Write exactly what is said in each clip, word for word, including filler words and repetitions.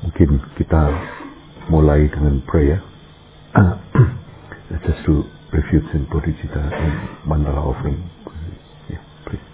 Mungkin kita mulai dengan prayer. Uh, just to refute in Bodhicitta and Mandala offering. Yeah, please.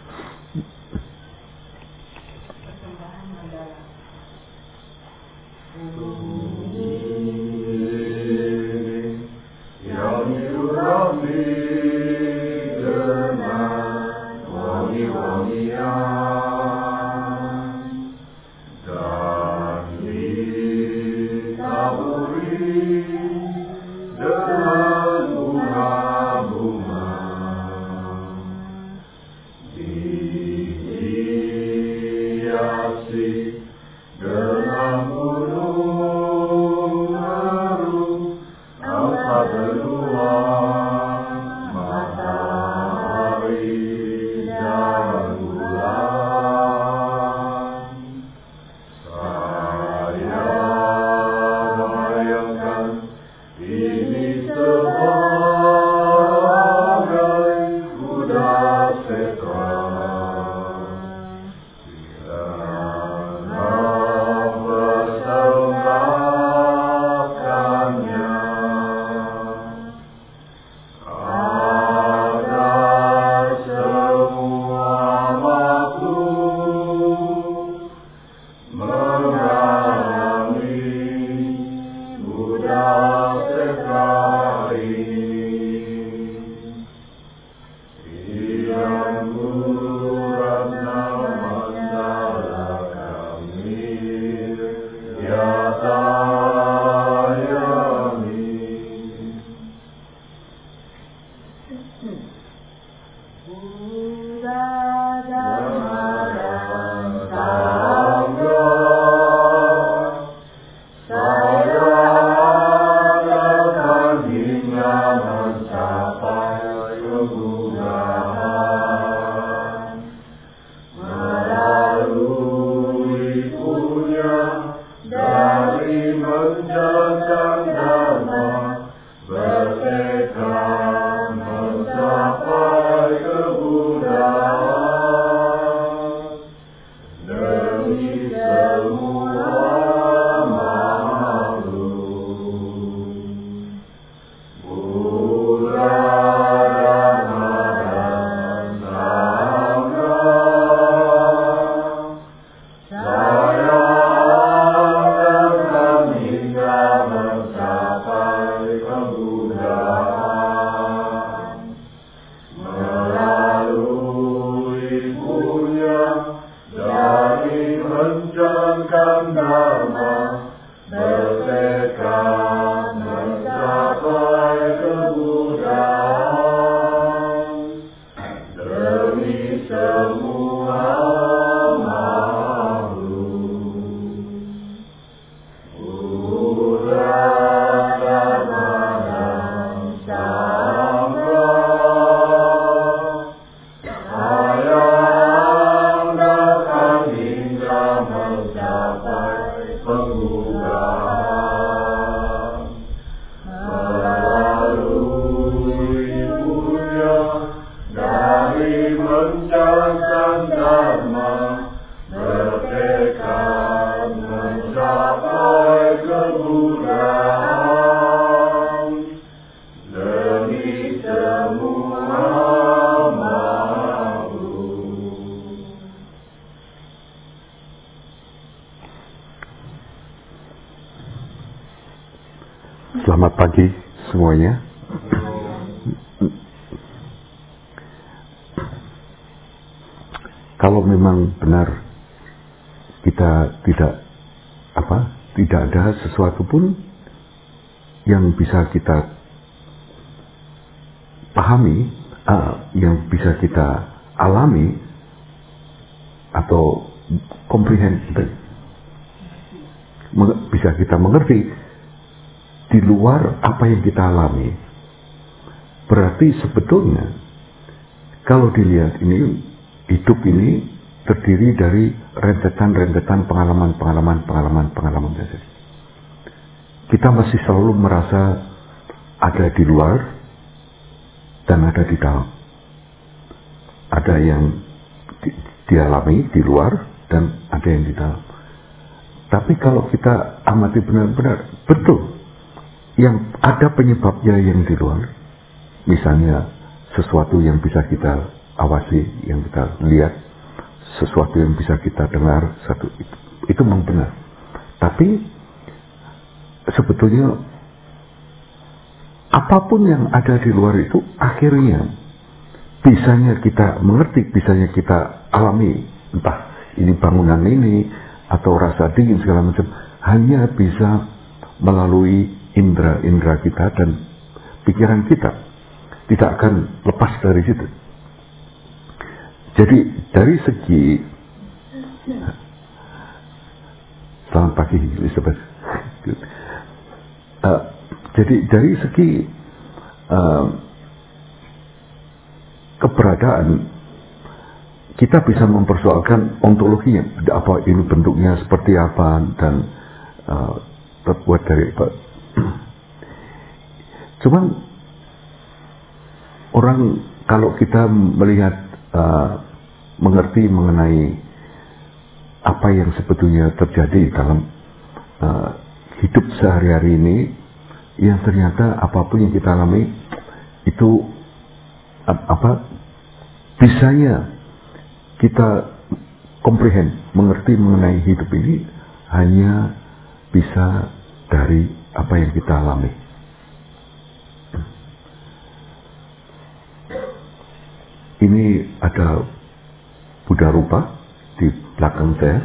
Selamat pagi semuanya. Kalau memang benar kita tidak apa, tidak ada sesuatu pun yang bisa kita pahami, uh, yang bisa kita alami atau comprehend, bisa kita mengerti di luar apa yang kita alami. Berarti sebetulnya kalau dilihat ini, hidup ini terdiri dari rentetan-rentetan pengalaman-pengalaman pengalaman-pengalaman saja. Kita masih selalu merasa ada di luar dan ada di dalam. Ada yang di, dialami di luar dan ada yang di dalam. Tapi kalau kita amati benar-benar, betul, yang ada penyebabnya yang di luar, misalnya sesuatu yang bisa kita awasi, yang kita lihat, sesuatu yang bisa kita dengar, satu itu, itu memang benar. Tapi sebetulnya apapun yang ada di luar itu akhirnya bisanya kita mengerti, bisanya kita alami, entah ini bangunan ini atau rasa dingin segala macam, hanya bisa melalui indera-indera kita dan pikiran kita, tidak akan lepas dari situ. Jadi dari segi, selamat pagi Elizabeth. uh, jadi dari segi uh, keberadaan, kita bisa mempersoalkan ontologinya, apa ini bentuknya seperti apa dan uh, terbuat dari apa. Cuman orang kalau kita melihat uh, mengerti mengenai apa yang sebetulnya terjadi dalam uh, hidup sehari-hari ini, yang ternyata apapun yang kita alami itu apa bisanya kita komprehend, mengerti mengenai hidup ini hanya bisa dari apa yang kita alami. Ini ada Buddha rupa di belakang saya.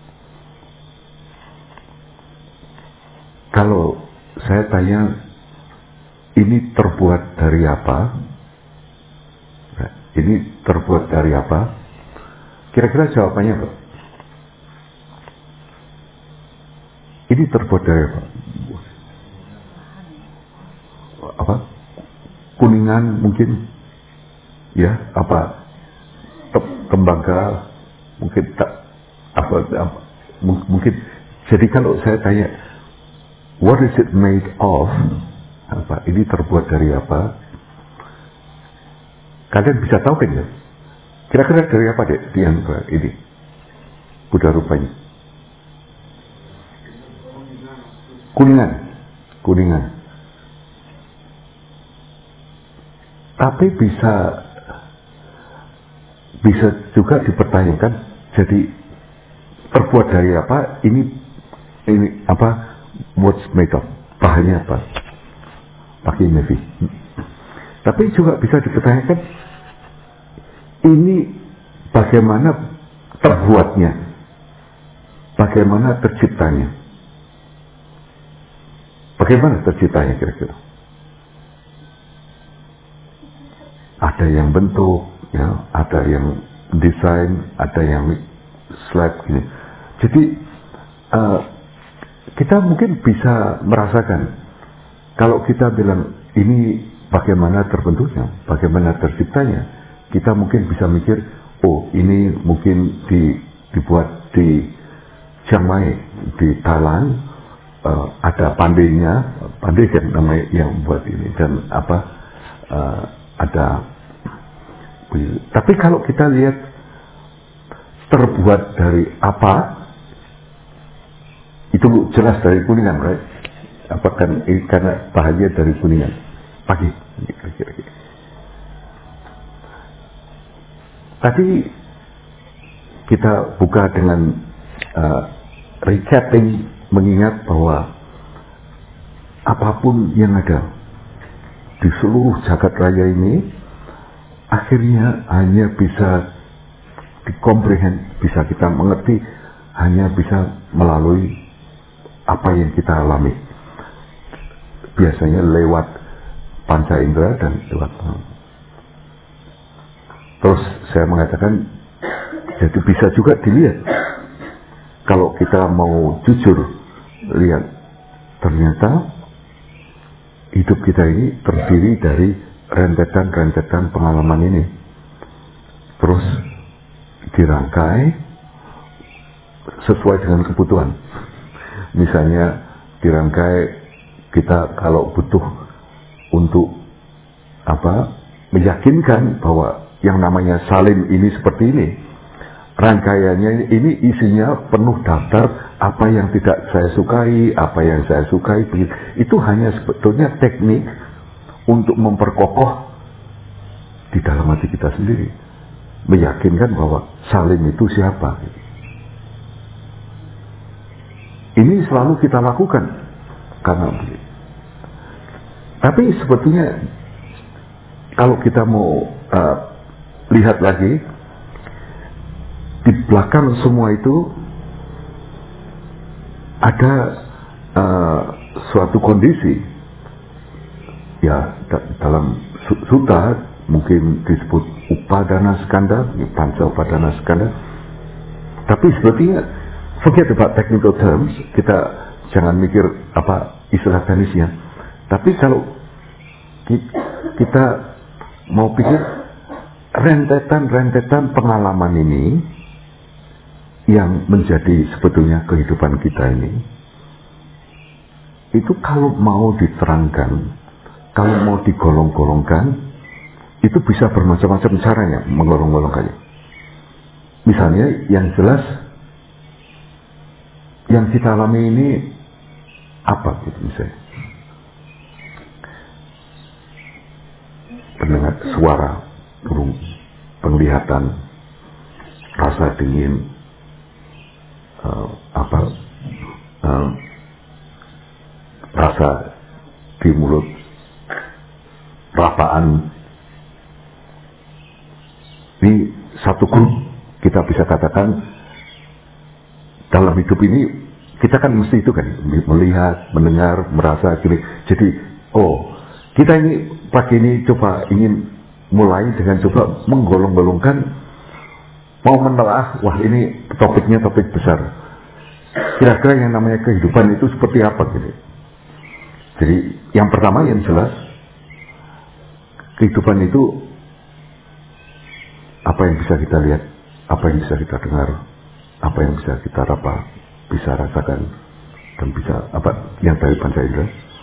Kalau saya tanya ini terbuat dari apa, nah, ini terbuat dari apa, kira-kira jawabannya apa? Ini terbuat dari apa? Apa? Kuningan mungkin, ya? Apa? Tembaga mungkin tak? Apa? apa mungkin. Jadi kalau saya tanya, what is it made of? Apa? Ini terbuat dari apa? Kalian bisa tahu kan ya? Kira-kira dari apa deh di antara ini Buddha rupanya? Kuningan, kuningan. Tapi bisa bisa juga dipertanyakan. Jadi terbuat dari apa? Ini ini apa? What's made of? Bahannya apa? Pakai Nevi. Tapi juga bisa dipertanyakan, ini bagaimana terbuatnya, bagaimana terciptanya, bagaimana terciptanya kira-kira? Ada yang bentuk, ya, ada yang desain, ada yang slide gini. Jadi uh, kita mungkin bisa merasakan kalau kita bilang ini bagaimana terbentuknya, bagaimana terciptanya, kita mungkin bisa mikir, oh ini mungkin di, dibuat di Chiang Mai, di Thailand, uh, ada pandainya, pandai kan namanya yang buat ini, dan apa uh, ada. Tapi kalau kita lihat terbuat dari apa, itu jelas dari kuningan, right? Apakah ini karena bahannya dari kuningan? Pagi, kira-kira. Tadi kita buka dengan uh, recapping, mengingat bahwa apapun yang ada di seluruh jagat raya ini akhirnya hanya bisa dikomprehend, bisa kita mengerti, hanya bisa melalui apa yang kita alami. Biasanya lewat panca indera dan lewat. Terus saya mengatakan, jadi bisa juga dilihat. Kalau kita mau jujur lihat, ternyata hidup kita ini terdiri dari rentetan-rentetan pengalaman ini. Terus dirangkai sesuai dengan kebutuhan. Misalnya dirangkai kita kalau butuh untuk apa meyakinkan bahwa yang namanya salin ini seperti ini, rangkaiannya ini isinya penuh daftar apa yang tidak saya sukai, apa yang saya sukai, itu hanya sebetulnya teknik untuk memperkokoh di dalam hati kita sendiri, meyakinkan bahwa Salim itu siapa. Ini selalu kita lakukan karena, tapi sebetulnya kalau kita mau uh, lihat lagi di belakang semua itu ada uh, suatu kondisi, ya da- dalam su- sutta mungkin disebut upadana skanda, panca upadana skanda, tapi sebetulnya forget about technical terms, kita jangan mikir apa istilah teknisnya, tapi kalau kita mau pikir rentetan-rentetan pengalaman ini yang menjadi sebetulnya kehidupan kita ini, itu kalau mau diterangkan, kalau mau digolong-golongkan, itu bisa bermacam-macam caranya menggolong-golongkannya. Misalnya yang jelas yang kita alami ini apa gitu misalnya, pendengar suara, burung, penglihatan, rasa dingin, uh, apa uh, rasa di mulut, rapaan. Ini satu grup kita bisa katakan dalam hidup ini kita kan mesti itu kan, melihat, mendengar, merasa gini. Jadi oh kita ini pagi ini coba ingin mulai dengan coba menggolong-golongkan, mau menelaah, wah ini topiknya topik besar, kira-kira yang namanya kehidupan itu seperti apa gitu. Jadi yang pertama yang jelas, kehidupan itu apa yang bisa kita lihat, apa yang bisa kita dengar, apa yang bisa kita raba, bisa rasakan, dan bisa apa yang dari panca indera.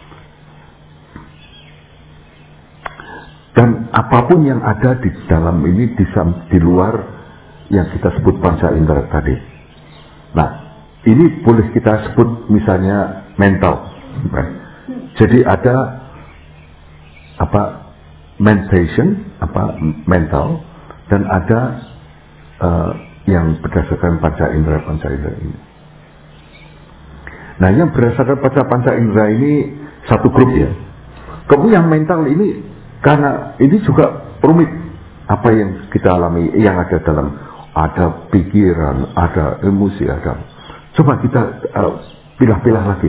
Dan apapun yang ada di dalam ini, di, di luar yang kita sebut panca indera tadi. Nah, ini boleh kita sebut misalnya mental. Right? Jadi ada apa mentation, apa mental, dan ada uh, yang berdasarkan panca indera panca indera ini. Nah, yang berdasarkan panca panca indera ini satu grup ya. Kemudian yang mental ini, karena ini juga rumit, apa yang kita alami, yang ada dalam, ada pikiran, ada emosi, ada. Coba kita uh, pilah-pilah lagi.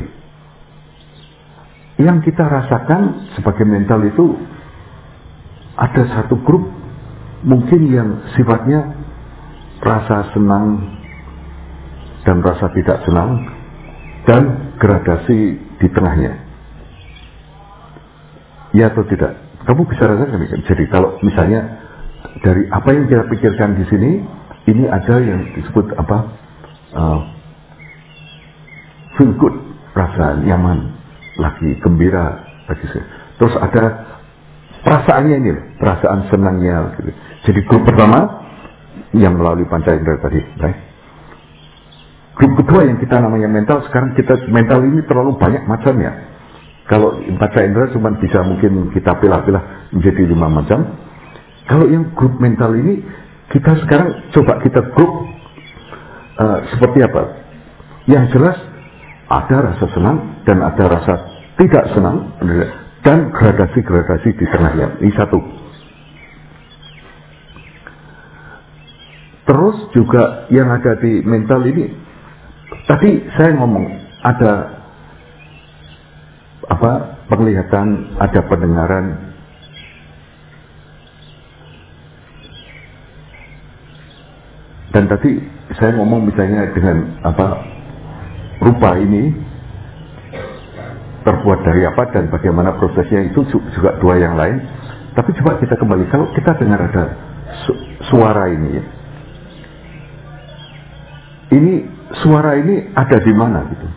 Yang kita rasakan sebagai mental itu ada satu grup mungkin yang sifatnya rasa senang dan rasa tidak senang dan gradasi di tengahnya. Ya atau tidak? Kamu bisa rasakan. Jadi kalau misalnya dari apa yang kita pikirkan di sini, ini ada yang disebut apa? Uh, feel good, rasa nyaman, lagi gembira, lagi. Terus ada perasaannya ini, perasaan senangnya. Gitu. Jadi grup pertama yang melalui panca indera tadi, right? Grup kedua yang kita namanya mental, sekarang kita mental ini terlalu banyak macamnya. Kalau panca indera cuma bisa mungkin kita pilah-pilah menjadi lima macam. Kalau yang grup mental ini, kita sekarang coba kita grup uh, seperti apa? Yang jelas ada rasa senang dan ada rasa tidak senang dan gradasi-gradasi di tengahnya. Ini satu. Terus juga yang ada di mental ini, tadi saya ngomong ada apa penglihatan, ada pendengaran, dan tadi saya ngomong misalnya dengan apa rupa ini terbuat dari apa dan bagaimana prosesnya, itu juga dua yang lain. Tapi coba kita kembali, kalau kita dengar ada su suara ini ya. Ini suara ini ada di mana gitu?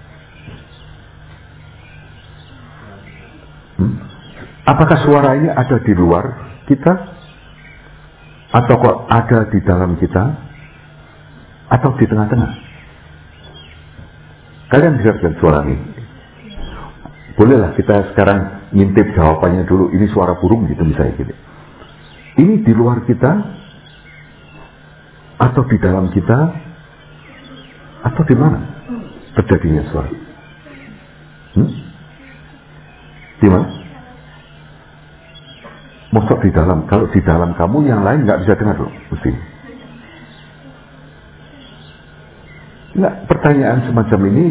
Hmm? Apakah suara ini ada di luar kita? Atau kok ada di dalam kita? Atau di tengah-tengah? Kalian bisa dengar suara ini? Bolehlah kita sekarang ngintip jawabannya dulu. Ini suara burung gitu misalnya gini. Ini di luar kita atau di dalam kita atau di mana terjadinya suara? Hmm? Di mana? Maksud di dalam. Kalau di dalam kamu yang lain nggak bisa dengar loh, mesti. Nggak, pertanyaan semacam ini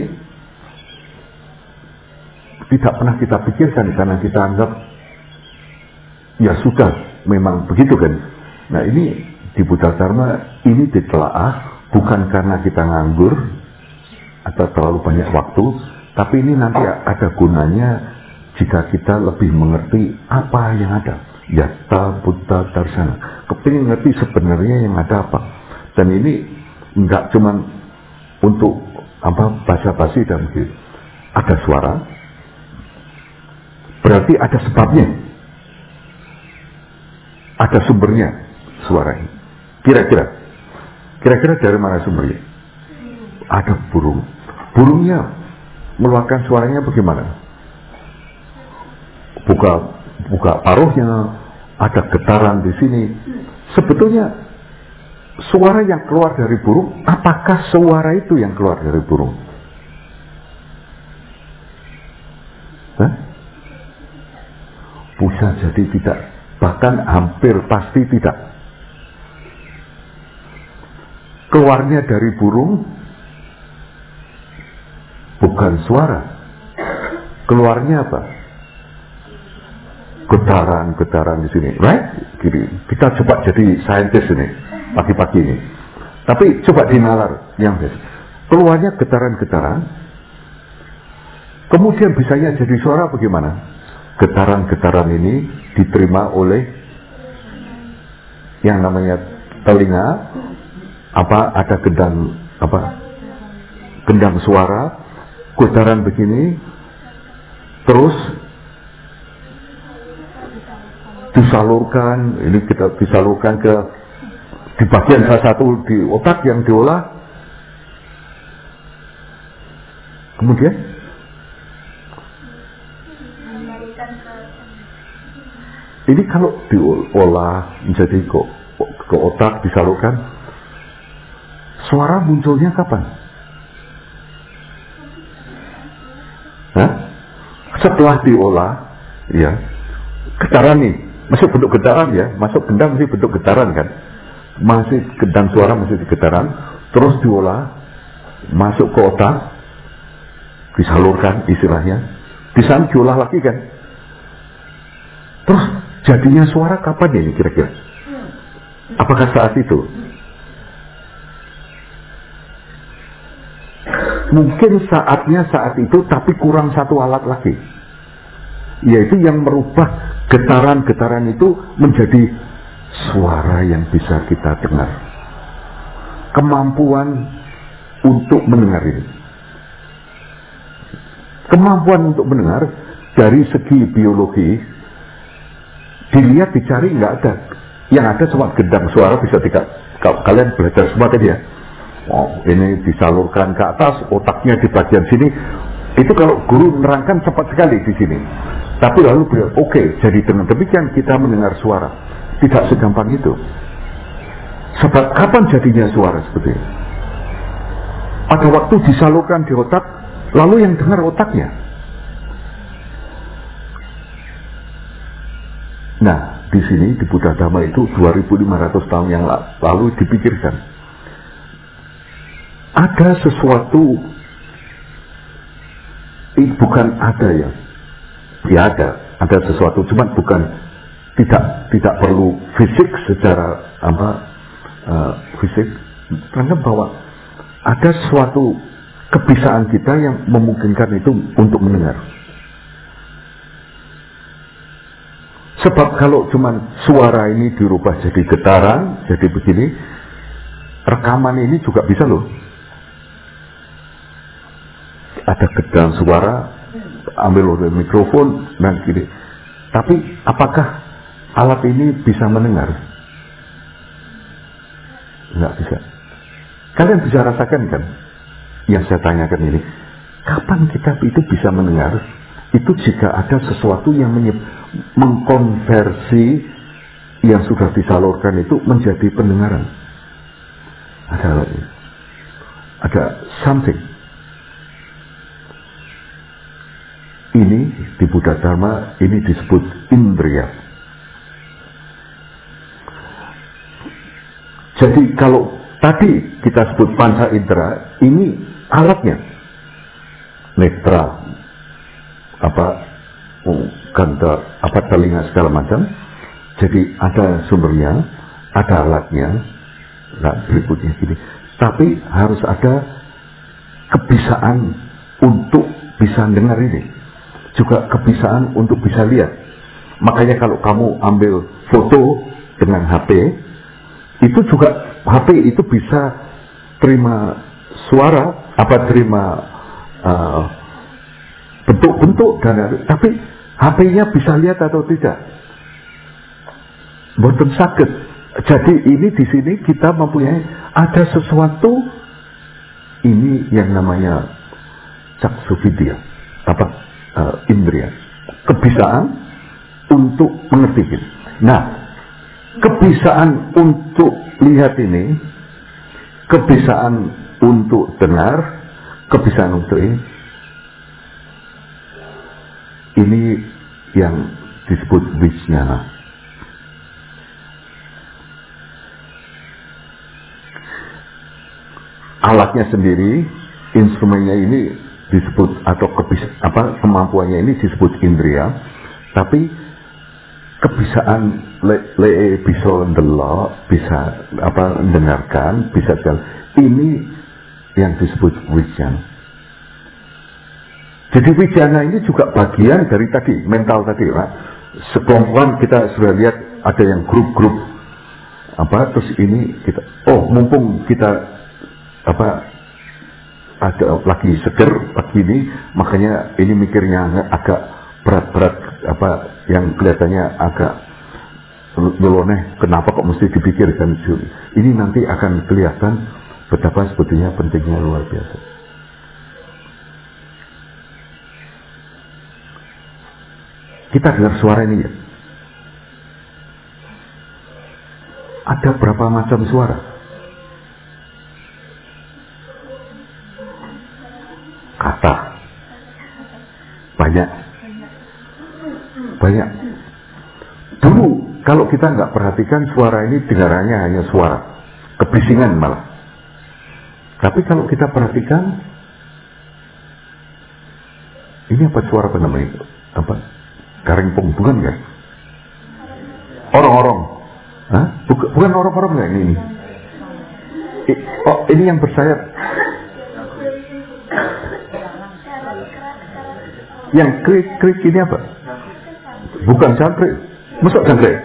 tidak pernah kita pikirkan karena kita anggap ya sudah, memang begitu kan. Nah ini di Buddha Dharma ini ditelaah bukan karena kita nganggur atau terlalu banyak waktu, tapi ini nanti ada gunanya jika kita lebih mengerti apa yang ada. Yata Buddha Darsana, kepingin ngerti sebenarnya yang ada apa. Dan ini enggak cuman untuk apa basa-basi dan begitu. Ada suara, berarti ada sebabnya, ada sumbernya suara ini. Kira-kira, kira-kira dari mana sumbernya? Ada burung, burungnya mengeluarkan suaranya bagaimana? Buka, buka paruhnya, ada getaran di sini. Sebetulnya suara yang keluar dari burung, apakah suara itu yang keluar dari burung? Hah? Bisa jadi tidak, bahkan hampir pasti tidak. Keluarnya dari burung bukan suara. Keluarnya apa? Getaran-getaran di sini, right? Gini. Kita coba jadi saintis ini pagi-pagi ini. Tapi coba dinalar yang biasa. Keluarnya getaran-getaran. Kemudian bisanya jadi suara bagaimana? Getaran-getaran ini diterima oleh yang namanya telinga. Apa ada gendang apa? Gendang suara, getaran begini, terus disalurkan, ini kita disalurkan ke di bagian salah satu di otak yang diolah, kemudian ini kalau diolah menjadi ke, ke otak disalurkan, suara munculnya kapan? Hah? Setelah diolah, ya, getaran nih, masuk bentuk getaran ya, masuk gendang masih bentuk getaran kan, masih gendang suara masih di getaran, terus diolah, masuk ke otak, disalurkan istilahnya, di sana diolah lagi kan, terus jadinya suara kapan ini kira-kira? Apakah saat itu? Mungkin saatnya saat itu, tapi kurang satu alat lagi, yaitu yang merubah getaran-getaran itu menjadi suara yang bisa kita dengar. Kemampuan untuk mendengar ini. Kemampuan untuk mendengar dari segi biologi, dilihat dicari nggak ada. Yang ada cuma gendang suara bisa tidak. Kalau kalian belajar semua tadi ya. Oh, ini disalurkan ke atas, otaknya di bagian sini. Itu kalau guru menerangkan cepat sekali di sini. Tapi lalu beliau, oke, okay, jadi dengan demikian kita mendengar suara. Tidak segampang itu. Sebab kapan jadinya suara seperti ini? Pada waktu disalurkan di otak, lalu yang dengar otaknya. Nah, di sini di Buddha Dhamma itu dua ribu lima ratus tahun yang lalu dipikirkan. Ada sesuatu, ini bukan ada ya. Ya ada, ada sesuatu, cuman bukan tidak tidak perlu fisik secara apa uh, fisik, karena bahwa ada suatu kebisaan kita yang memungkinkan itu untuk mendengar. Sebab kalau cuman suara ini dirubah jadi getaran, jadi begini, rekaman ini juga bisa loh. Ada gedang suara, ambil oleh mikrofon dan gini. Tapi apakah alat ini bisa mendengar? Nggak bisa. Kalian bisa rasakan kan? Yang saya tanyakan ini, Kapan kita itu bisa mendengar? Itu jika ada sesuatu yang mengkonversi yang sudah disalurkan itu menjadi pendengaran. Ada ada something. Ini di Buddha Dharma ini disebut indriya. Jadi kalau tadi kita sebut panca indera, ini alatnya. Netra, apa, ganda, apa telinga segala macam. Jadi ada sumbernya, ada alatnya. Nah, berikutnya gini. Tapi harus ada kebisaan untuk bisa dengar ini. Juga kebisaan untuk bisa lihat. Makanya kalau kamu ambil foto dengan H P, itu juga H P itu bisa terima suara, apa terima uh, bentuk-bentuk dan tapi H P-nya bisa lihat atau tidak? Boten sakit. Jadi ini di sini kita mempunyai ada sesuatu ini yang namanya caksuvidya, apa uh, indriya, kebisaan untuk mengerti. Nah, kebisaan untuk lihat ini, kebisaan untuk dengar, kebisaan untuk ini, ini yang disebut vijnana. Alatnya sendiri, instrumennya ini disebut atau kebis, apa kemampuannya ini disebut indriya, tapi kebisaan le, le bisa ndelok, bisa apa mendengarkan, bisa jalan. Ini yang disebut wijana. Jadi wijana ini juga bagian dari tadi mental tadi, Pak. Sekelompokan kita sudah lihat ada yang grup-grup apa, terus ini kita, oh mumpung kita apa ada lagi seger pagi ini, makanya ini mikirnya agak berat-berat, apa yang kelihatannya agak nyeloneh, kenapa kok mesti dipikirkan. Ini nanti akan kelihatan betapa sebetulnya pentingnya luar biasa. Kita dengar suara ini ya, ada berapa macam suara? Kata banyak, banyak. Dulu kalau kita nggak perhatikan suara ini dengarannya hanya suara, kebisingan malah. Tapi kalau kita perhatikan, ini apa suara apa namanya? Apa? Gareng bukan kan? Orang-orang, Hah? Bukan, bukan orang-orang nggak ini? I, oh ini yang bersayap. Yang krik-krik ini apa? Bukan jangkrik. Masuk jangkrik.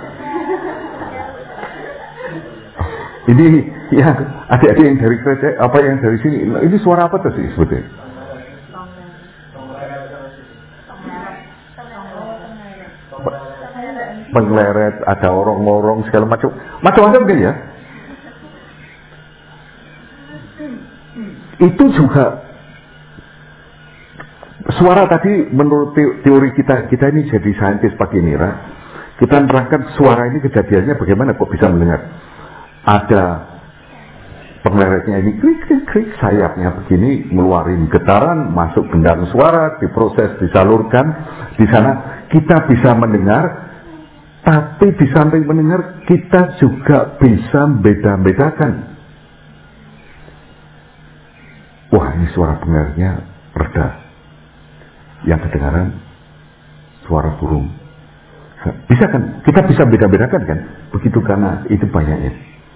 Ini yang adik-adik yang dari kereta, apa yang dari sini? Ini suara apa tadi sebetulnya? Pengleret, ada orang-orang segala macam, macam-macam kan ya? Itu juga suara tadi menurut teori kita, kita ini jadi saintis pagi ini, Ra. Kita menerangkan suara ini kejadiannya bagaimana kok bisa mendengar. Ada pengleretnya ini krik krik krik, sayapnya begini ngeluarin getaran, masuk gendang suara, diproses, disalurkan di sana, kita bisa mendengar. Tapi di samping mendengar, kita juga bisa beda-bedakan. Wah, ini suara pendengarnya reda, yang kedengaran suara burung. Bisa kan? Kita bisa beda-bedakan kan? Begitu karena itu banyaknya.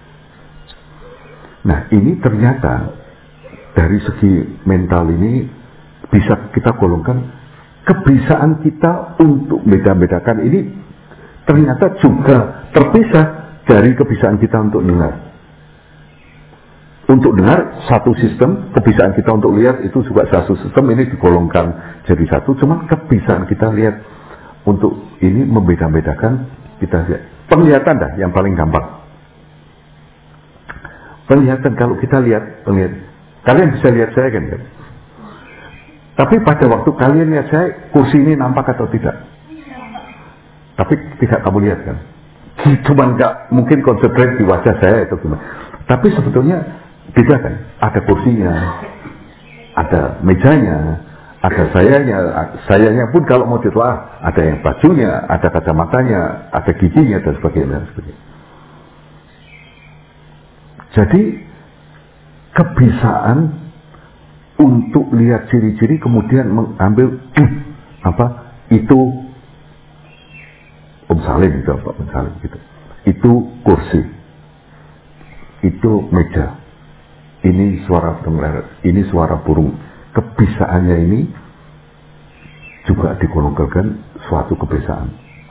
Nah, ini ternyata dari segi mental ini bisa kita golongkan kebisaan kita untuk beda-bedakan ini ternyata juga terpisah dari kebisaan kita untuk dengar. Untuk dengar satu sistem, kebisaan kita untuk lihat itu juga satu sistem, ini digolongkan jadi satu, cuman kebisaan kita lihat untuk ini membeda-bedakan kita lihat. Penglihatan dah yang paling gampang. Penglihatan kalau kita lihat, penglihatan. Kalian bisa lihat saya kan? Tapi pada waktu kalian lihat saya, kursi ini nampak atau tidak? Tapi tidak kamu lihat kan? Cuman nggak mungkin konsentrasi di wajah saya itu gimana. Tapi sebetulnya beda kan? Ada kursinya, ada mejanya, ada sayanya. Sayanya pun kalau mau ditelah, ada yang bajunya, ada kacamatanya, ada giginya dan sebagainya. Dan sebagainya. Jadi kebiasaan untuk lihat ciri-ciri kemudian mengambil uh, apa itu Om Salim itu apa Om Salim gitu. Itu kursi, itu meja, ini suara pengelar, ini suara burung. Kebiasaannya ini juga digolongkan suatu kebiasaan.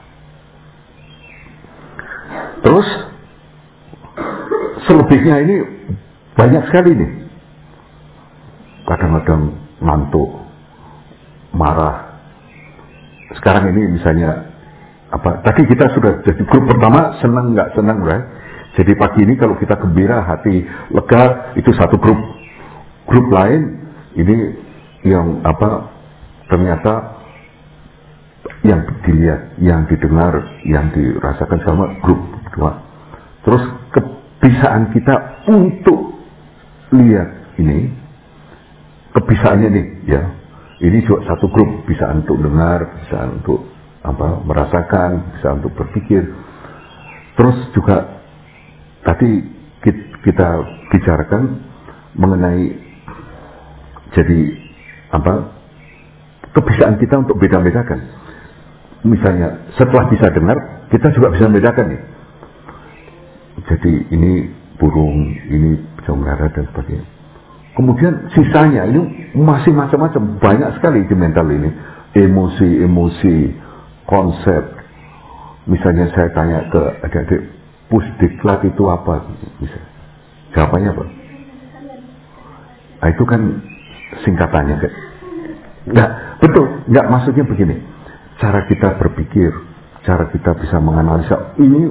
Terus selebihnya ini banyak sekali nih. Kadang-kadang ngantuk, marah. Sekarang ini misalnya apa? Tadi kita sudah jadi grup pertama senang nggak senang, right? Jadi pagi ini kalau kita gembira, hati lega, itu satu grup. Grup lain ini yang apa? Ternyata yang dilihat, yang didengar, yang dirasakan sama grup kedua. Terus kebiasaan kita untuk lihat ini, kebiasaannya nih, ya, ini juga satu grup, bisa untuk dengar, bisa untuk apa, merasakan, bisa untuk berpikir. Terus juga tadi kita bicarakan mengenai jadi apa, kebiasaan kita untuk beda-bedakan. Misalnya setelah bisa dengar, kita juga bisa membedakan nih. Jadi ini burung, ini jongara dan sebagainya. Kemudian sisanya ini masih macam-macam, banyak sekali di mental ini. Emosi-emosi, konsep. Misalnya saya tanya ke adik-adik, pusdiklat itu apa? Misalnya. Jawabannya apa? Nah, itu kan singkatannya kan. Nggak, betul, nggak, maksudnya begini. Cara kita berpikir, cara kita bisa menganalisa ini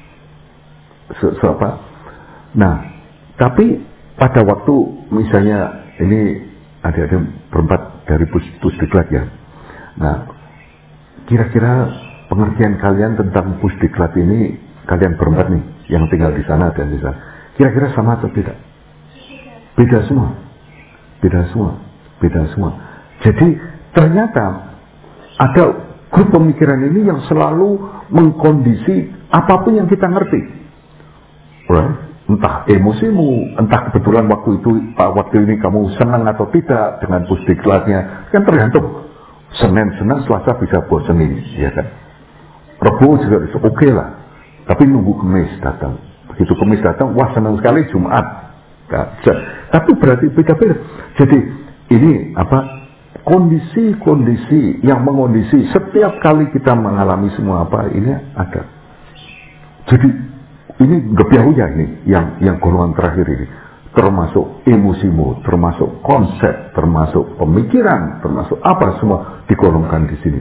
se, se apa? Nah, tapi pada waktu misalnya ini ada-ada berempat dari pusdiklat ya. Nah, kira-kira pengertian kalian tentang pusdiklat ini, kalian berempat nih yang tinggal di sana dan di sana, kira-kira sama atau tidak? Beda semua, beda semua, beda semua. Jadi ternyata ada grup pemikiran ini yang selalu mengkondisi apapun yang kita ngerti. Right? Entah emosimu, entah kebetulan waktu itu, waktu ini kamu senang atau tidak dengan pusdiklatnya, kan tergantung. Senin senang, Selasa bisa bosenin, ya kan. Rabu juga bisa oke okay lah, tapi nunggu Kamis datang. Begitu Kamis datang, wah senang sekali Jumat. Nah, tapi berarti beda-beda. Jadi ini apa? Kondisi-kondisi yang mengondisi setiap kali kita mengalami semua apa ini ada. Jadi ini gebiahunya ini yang yang golongan terakhir ini, termasuk emosimu, termasuk konsep, termasuk pemikiran, termasuk apa semua digolongkan di sini.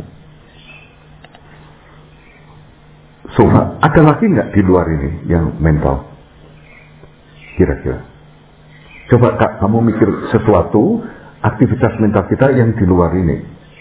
So, ada lagi nggak di luar ini yang mental? Kira-kira. Coba Kak, kamu mikir sesuatu aktivitas mental kita yang di luar ini.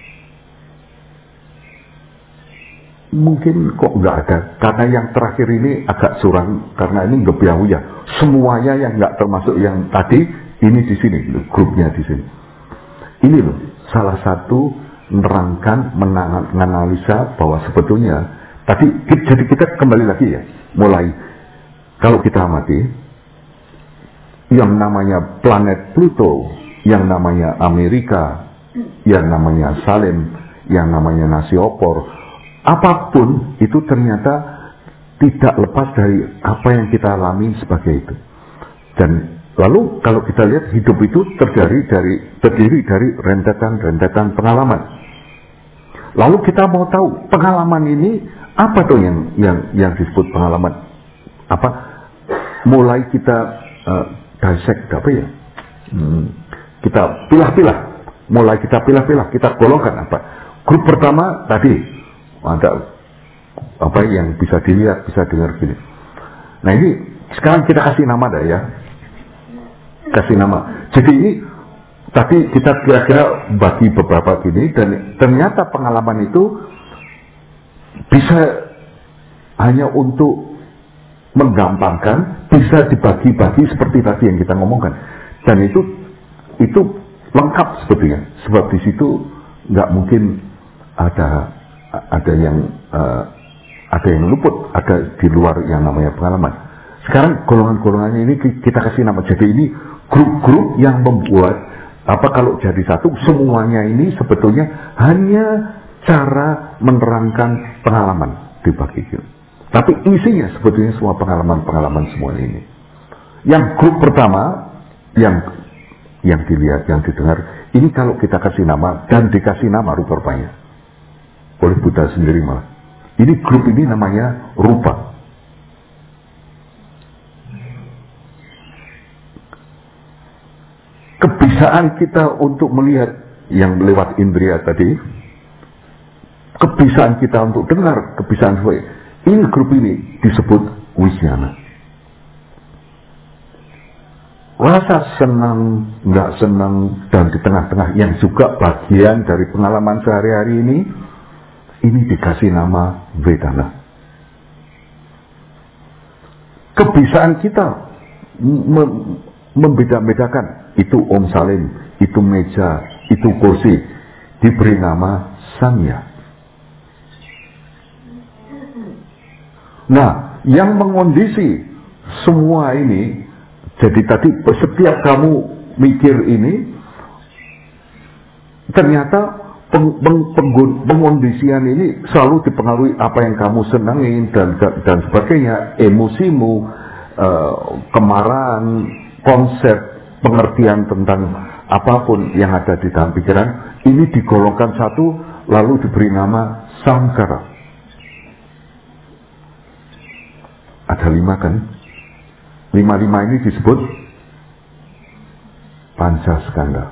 Mungkin kok nggak ada, karena yang terakhir ini agak suram, karena ini gebiahu ya. Semuanya yang nggak termasuk yang tadi, ini di sini, grupnya di sini. Ini loh, salah satu menerangkan, menganalisa bahwa sebetulnya tadi, jadi kita kembali lagi ya, mulai kalau kita amati, yang namanya planet Pluto, yang namanya Amerika, yang namanya Salim, yang namanya nasi opor, apapun itu ternyata tidak lepas dari apa yang kita alami sebagai itu. Dan lalu kalau kita lihat hidup itu terdiri dari terdiri dari rentetan-rentetan pengalaman. Lalu kita mau tahu pengalaman ini apa tuh yang yang yang disebut pengalaman? Apa? Mulai kita uh, dissect apa ya? Hmm. Kita pilah-pilah, mulai kita pilah-pilah, kita golongkan apa? Grup pertama tadi ada apa yang bisa dilihat, bisa dengar gini. Nah ini sekarang kita kasih nama dah ya, kasih nama. Jadi ini Tapi kita kira-kira bagi beberapa gini, dan ternyata pengalaman itu bisa hanya untuk menggampangkan, bisa dibagi-bagi seperti tadi yang kita ngomongkan. Dan itu itu lengkap sebetulnya, sebab di situ nggak mungkin ada ada yang uh, ada yang luput, ada di luar yang namanya pengalaman. Sekarang golongan-golongannya ini kita kasih nama, jadi ini grup-grup yang membuat apa kalau jadi satu, semuanya ini sebetulnya hanya cara menerangkan pengalaman dibagi. Tapi isinya sebetulnya semua pengalaman-pengalaman semua ini. Yang grup pertama yang yang dilihat, yang didengar, ini kalau kita kasih nama dan dikasih nama rupa-rupanya oleh Buddha sendiri malah. Ini grup ini namanya rupa. Kebisaan kita untuk melihat yang lewat indria tadi, kebisaan kita untuk dengar, kebisaan sebagai ini grup ini disebut wisnyana. Rasa senang, nggak senang, dan di tengah-tengah yang juga bagian dari pengalaman sehari-hari ini, ini dikasih nama Vedana. Kebisaan kita mem membeda-bedakan, itu Om Salim, itu meja, itu kursi, diberi nama Sanya. Nah, yang mengondisi semua ini, jadi tadi setiap kamu mikir ini, ternyata peng, peng, peng, pengondisian ini selalu dipengaruhi apa yang kamu senangin dan dan sebagainya, emosimu, uh, kemarahan, konsep, pengertian tentang apapun yang ada di dalam pikiran, ini digolongkan satu, lalu diberi nama Samkara. Ada lima kan? Lima-lima ini disebut Pancaskanda.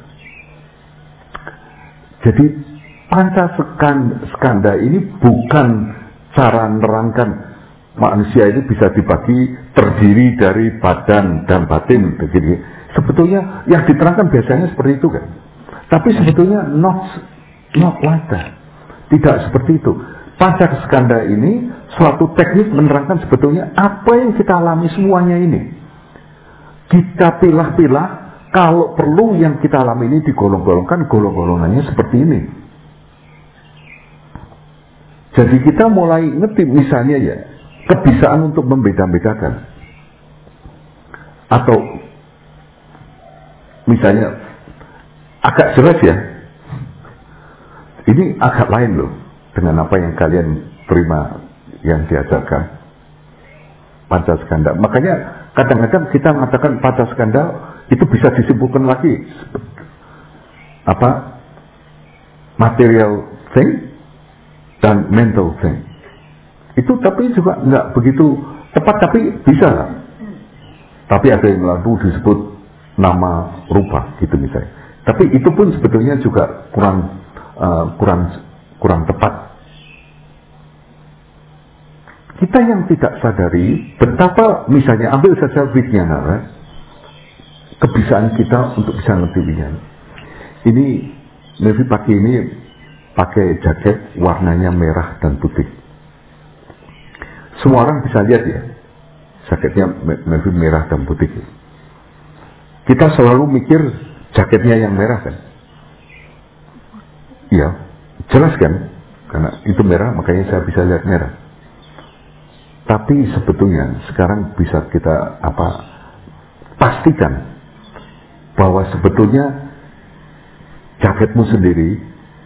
Jadi Pancaskanda ini bukan cara menerangkan manusia ini bisa dibagi terdiri dari badan dan batin begini. Sebetulnya yang diterangkan biasanya seperti itu kan. Tapi sebetulnya not not like that. Tidak seperti itu. Pancaskanda ini suatu teknik menerangkan sebetulnya apa yang kita alami semuanya ini. Kita pilah-pilah, kalau perlu yang kita alami ini digolong-golongkan, golong-golongannya seperti ini. Jadi kita mulai ngerti misalnya ya, kebisaan untuk membeda-bedakan. Atau misalnya agak jelas ya, ini agak lain loh dengan apa yang kalian terima yang diajarkan Pancaskanda. Makanya kadang-kadang kita mengatakan Pancaskanda itu bisa disimpulkan lagi apa, material thing dan mental thing. Itu tapi juga nggak begitu tepat, tapi bisa lah. Tapi ada yang lalu disebut nama rupa gitu misalnya. Tapi itu pun sebetulnya juga kurang uh, kurang kurang tepat. Kita yang tidak sadari betapa, misalnya ambil saja Vijnana, kebisaan kita untuk bisa ngerti Vijnana. Ini Mevi pagi ini pakai jaket warnanya merah dan putih. Semua orang bisa lihat ya, jaketnya Mevi merah dan putih. Kita selalu mikir jaketnya yang merah kan? Iya, jelas kan? Karena itu merah, makanya saya bisa lihat merah. Tapi sebetulnya sekarang bisa kita apa pastikan bahwa sebetulnya jaketmu sendiri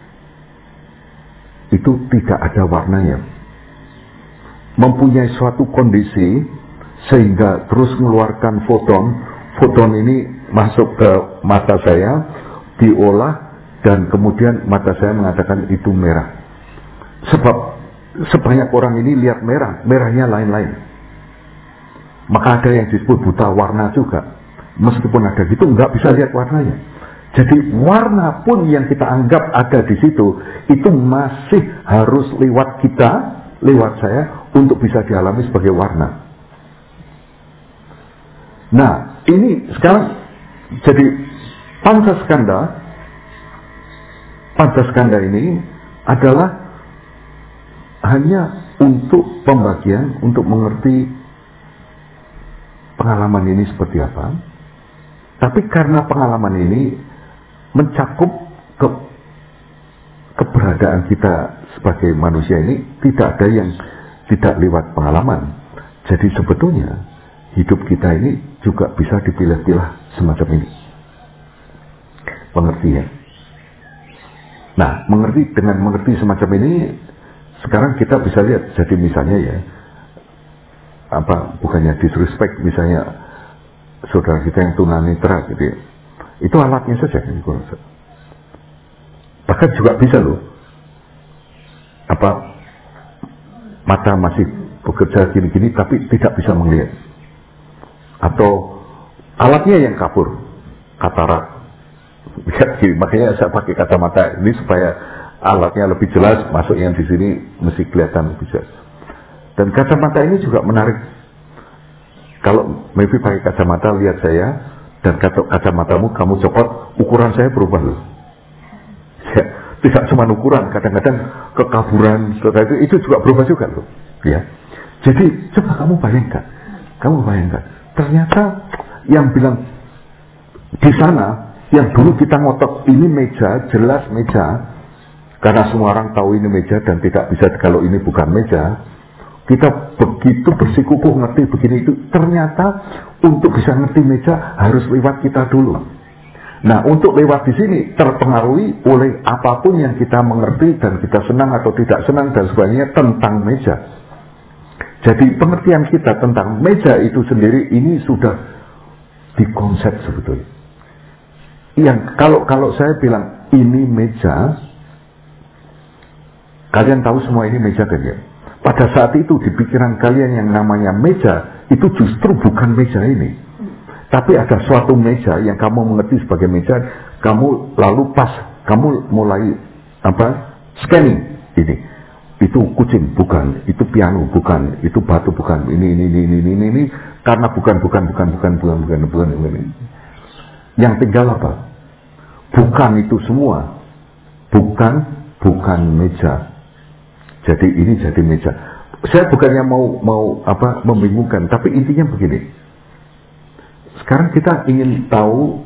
itu tidak ada warnanya, mempunyai suatu kondisi sehingga terus mengeluarkan foton. Foton ini masuk ke mata saya, diolah, dan kemudian mata saya mengatakan itu merah. Sebab sebanyak orang ini lihat merah, merahnya lain-lain. Maka ada yang disebut buta warna juga. Meskipun ada gitu, nggak bisa lihat warnanya. Jadi warna pun yang kita anggap ada di situ, itu masih harus lewat kita, lewat saya, untuk bisa dialami sebagai warna. Nah, ini sekarang jadi Pancaskanda, Pancaskanda ini adalah hanya untuk pembagian, untuk mengerti pengalaman ini seperti apa. Tapi karena pengalaman ini mencakup ke, keberadaan kita sebagai manusia ini, tidak ada yang tidak lewat pengalaman. Jadi sebetulnya hidup kita ini juga bisa dipilah-pilah semacam ini pengertian. Nah, mengerti dengan mengerti semacam ini, sekarang kita bisa lihat. Jadi misalnya ya, apa bukannya disrespect, misalnya saudara kita yang tunanetra gitu ya, itu alatnya saja. Bahkan juga bisa loh, apa mata masih bekerja gini-gini tapi tidak bisa melihat, atau alatnya yang kabur, katarak. Makanya saya pakai kacamata ini supaya alatnya lebih jelas, masuk yang di sini mesti kelihatan lebih jelas. Dan kacamata ini juga menarik. Kalau maybe pakai kacamata, lihat saya, dan kacamatamu kamu copot, ukuran saya berubah loh. Ya, tidak cuma ukuran, kadang-kadang kekaburan, itu, itu juga berubah juga loh. Ya. Jadi coba kamu bayangkan, kamu bayangkan, ternyata yang bilang di sana, yang dulu kita ngotot ini meja, jelas meja, karena semua orang tahu ini meja dan tidak bisa kalau ini bukan meja. Kita begitu bersikukuh ngerti begini itu, ternyata untuk bisa ngerti meja harus lewat kita dulu. Nah, untuk lewat di sini terpengaruhi oleh apapun yang kita mengerti dan kita senang atau tidak senang dan sebagainya tentang meja. Jadi pengertian kita tentang meja itu sendiri ini sudah dikonsep sebetulnya. Yang kalau kalau saya bilang ini meja, kalian tahu semua ini meja kan ya? Pada saat itu di pikiran kalian yang namanya meja itu justru bukan meja ini, tapi ada suatu meja yang kamu mengerti sebagai meja. Kamu lalu pas kamu mulai apa scanning ini, itu kucing bukan, itu piano bukan, itu batu bukan, ini ini ini ini ini, ini karena bukan bukan bukan bukan bukan bukan bukan bukan ini. Yang tinggal apa? Bukan itu semua, bukan bukan meja. Jadi ini jadi meja. Saya bukannya mau mau apa membingungkan, tapi intinya begini. Sekarang kita ingin tahu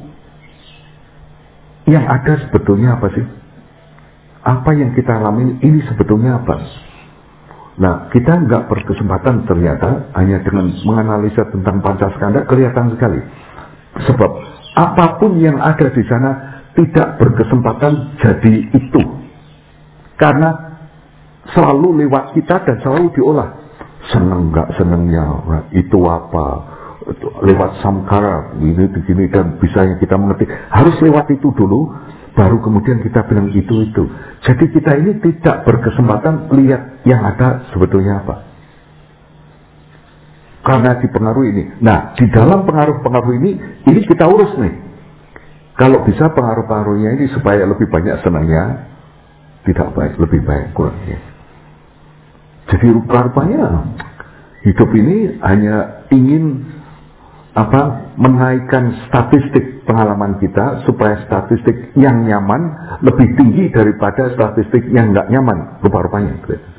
yang ada sebetulnya apa sih? Apa yang kita alami ini sebetulnya apa? Nah, kita nggak berkesempatan ternyata hanya dengan menganalisa tentang Pancaskanda kelihatan sekali. Sebab apapun yang ada di sana tidak berkesempatan jadi itu. Karena selalu lewat kita dan selalu diolah. Seneng nggak senengnya, nah, itu apa? Lewat samkara, ini begini dan bisa yang kita mengerti. Harus lewat itu dulu, baru kemudian kita bilang itu itu. Jadi kita ini tidak berkesempatan lihat yang ada sebetulnya apa. Karena dipengaruhi ini. Nah, di dalam pengaruh-pengaruh ini, ini kita urus nih. Kalau bisa pengaruh-pengaruhnya ini supaya lebih banyak senangnya, tidak baik, lebih baik kurangnya. Jadi rupa-rupanya hidup ini hanya ingin apa menaikkan statistik pengalaman kita supaya statistik yang nyaman lebih tinggi daripada statistik yang nggak nyaman rupa-rupanya.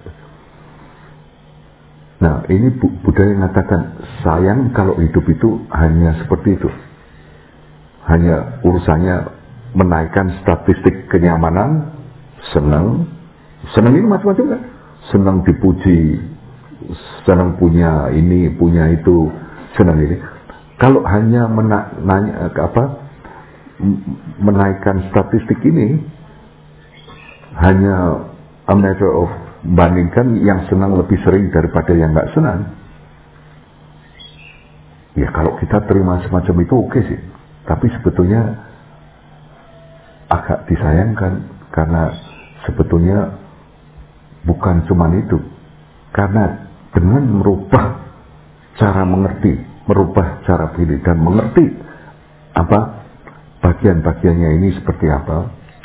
Nah, ini budaya mengatakan sayang kalau hidup itu hanya seperti itu, hanya urusannya menaikkan statistik kenyamanan, senang, senang ini macam-macam kan? Senang dipuji, senang punya ini, punya itu, senang ini. Kalau hanya mena, nanya, apa, menaikkan statistik ini, hanya a matter of bandingkan yang senang lebih sering daripada yang nggak senang. Ya kalau kita terima semacam itu oke okay sih. Tapi sebetulnya agak disayangkan karena sebetulnya bukan cuma itu, karena dengan merubah cara mengerti, merubah cara pilih dan mengerti apa bagian-bagiannya ini seperti apa,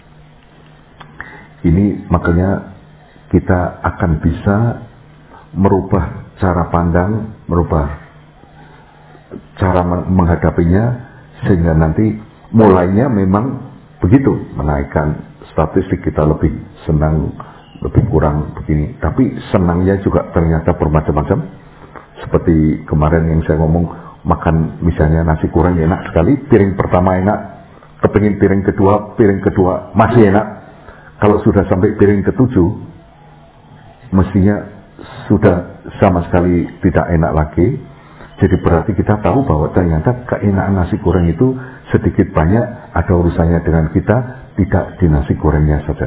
ini makanya kita akan bisa merubah cara pandang, merubah cara menghadapinya, sehingga nanti mulainya memang begitu, menaikkan statistik kita lebih senang, lebih kurang begini. Tapi senangnya juga ternyata bermacam-macam. Seperti kemarin yang saya ngomong, makan misalnya nasi goreng enak sekali, piring pertama enak, kepingin piring kedua, piring kedua masih enak. Kalau sudah sampai piring ketujuh, mestinya sudah sama sekali tidak enak lagi. Jadi berarti kita tahu bahwa ternyata keenakan nasi goreng itu sedikit banyak ada urusannya dengan kita, tidak di nasi gorengnya saja.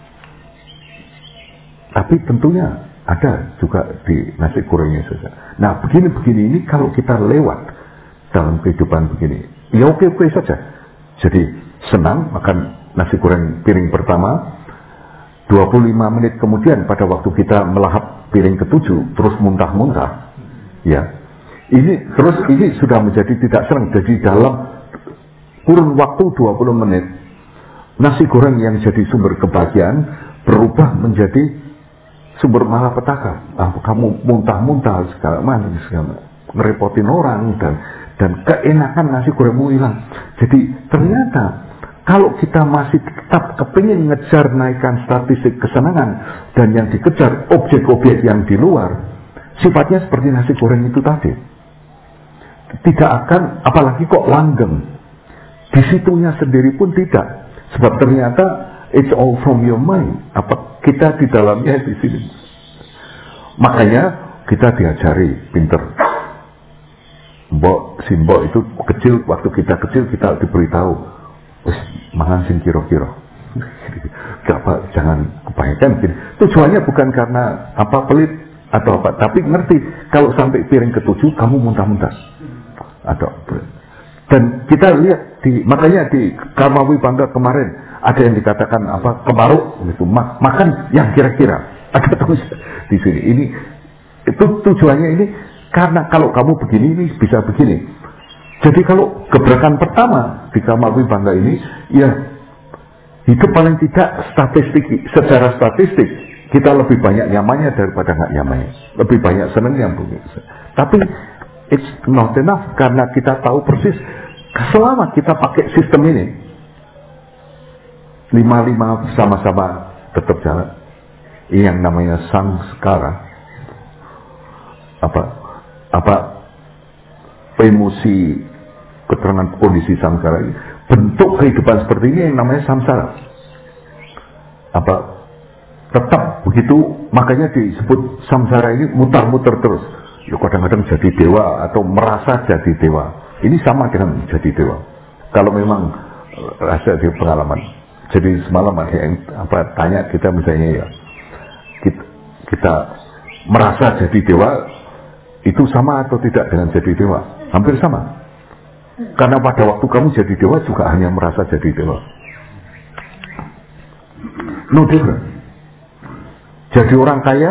Tapi tentunya ada juga di nasi gorengnya saja. Nah begini-begini ini kalau kita lewat dalam kehidupan begini, ya oke-oke saja. Jadi senang makan nasi goreng piring pertama, dua puluh lima menit kemudian pada waktu kita melahap piring ketujuh terus muntah-muntah, ya. Ini terus ini sudah menjadi tidak senang. Jadi dalam kurun waktu dua puluh menit nasi goreng yang jadi sumber kebahagiaan berubah menjadi sumber malapetaka. Ah, kamu muntah-muntah segala macam, segala ngerepotin orang dan dan keenakan nasi gorengmu hilang. Jadi ternyata kalau kita masih tetap kepingin ngejar naikkan statistik kesenangan dan yang dikejar objek-objek yang di luar, sifatnya seperti nasi goreng itu tadi. Tidak akan, apalagi kok langgeng. Di situnya sendiri pun tidak. Sebab ternyata it's all from your mind. Apa kita di dalamnya di sini. Makanya kita diajari pinter. Mbok, si mbok itu kecil, waktu kita kecil kita diberitahu, wis mangan sing kira-kira. Apa, jangan kebanyakan gini. Tujuannya bukan karena apa pelit atau apa, tapi ngerti kalau sampai piring ketujuh kamu muntah-muntah. Atau dan kita lihat di makanya di Karmawi Bangga kemarin ada yang dikatakan apa kemaruk gitu, mak, makan yang kira-kira ada terus di sini. Ini itu tujuannya ini karena kalau kamu begini ini bisa begini. Jadi kalau gebrakan pertama di Karmawi Bangga ini ya hidup paling tidak statistik, secara statistik kita lebih banyak nyamannya daripada nggak nyamannya, lebih banyak senangnya. Tapi it's not enough karena kita tahu persis selama kita pakai sistem ini lima-lima sama-sama tetap jalan. Ini yang namanya samskara, apa apa emosi keterangan kondisi samskara ini, bentuk kehidupan seperti ini yang namanya samsara. Apa tetap begitu, makanya disebut samsara ini mutar-mutar terus. Ya kadang-kadang jadi dewa atau merasa jadi dewa. Ini sama dengan jadi dewa. Kalau memang rasa di pengalaman. Jadi semalam ada yang apa tanya kita misalnya ya, kita, kita merasa jadi dewa itu sama atau tidak dengan jadi dewa? Hampir sama. Karena pada waktu kamu jadi dewa juga hanya merasa jadi dewa. No different. Jadi orang kaya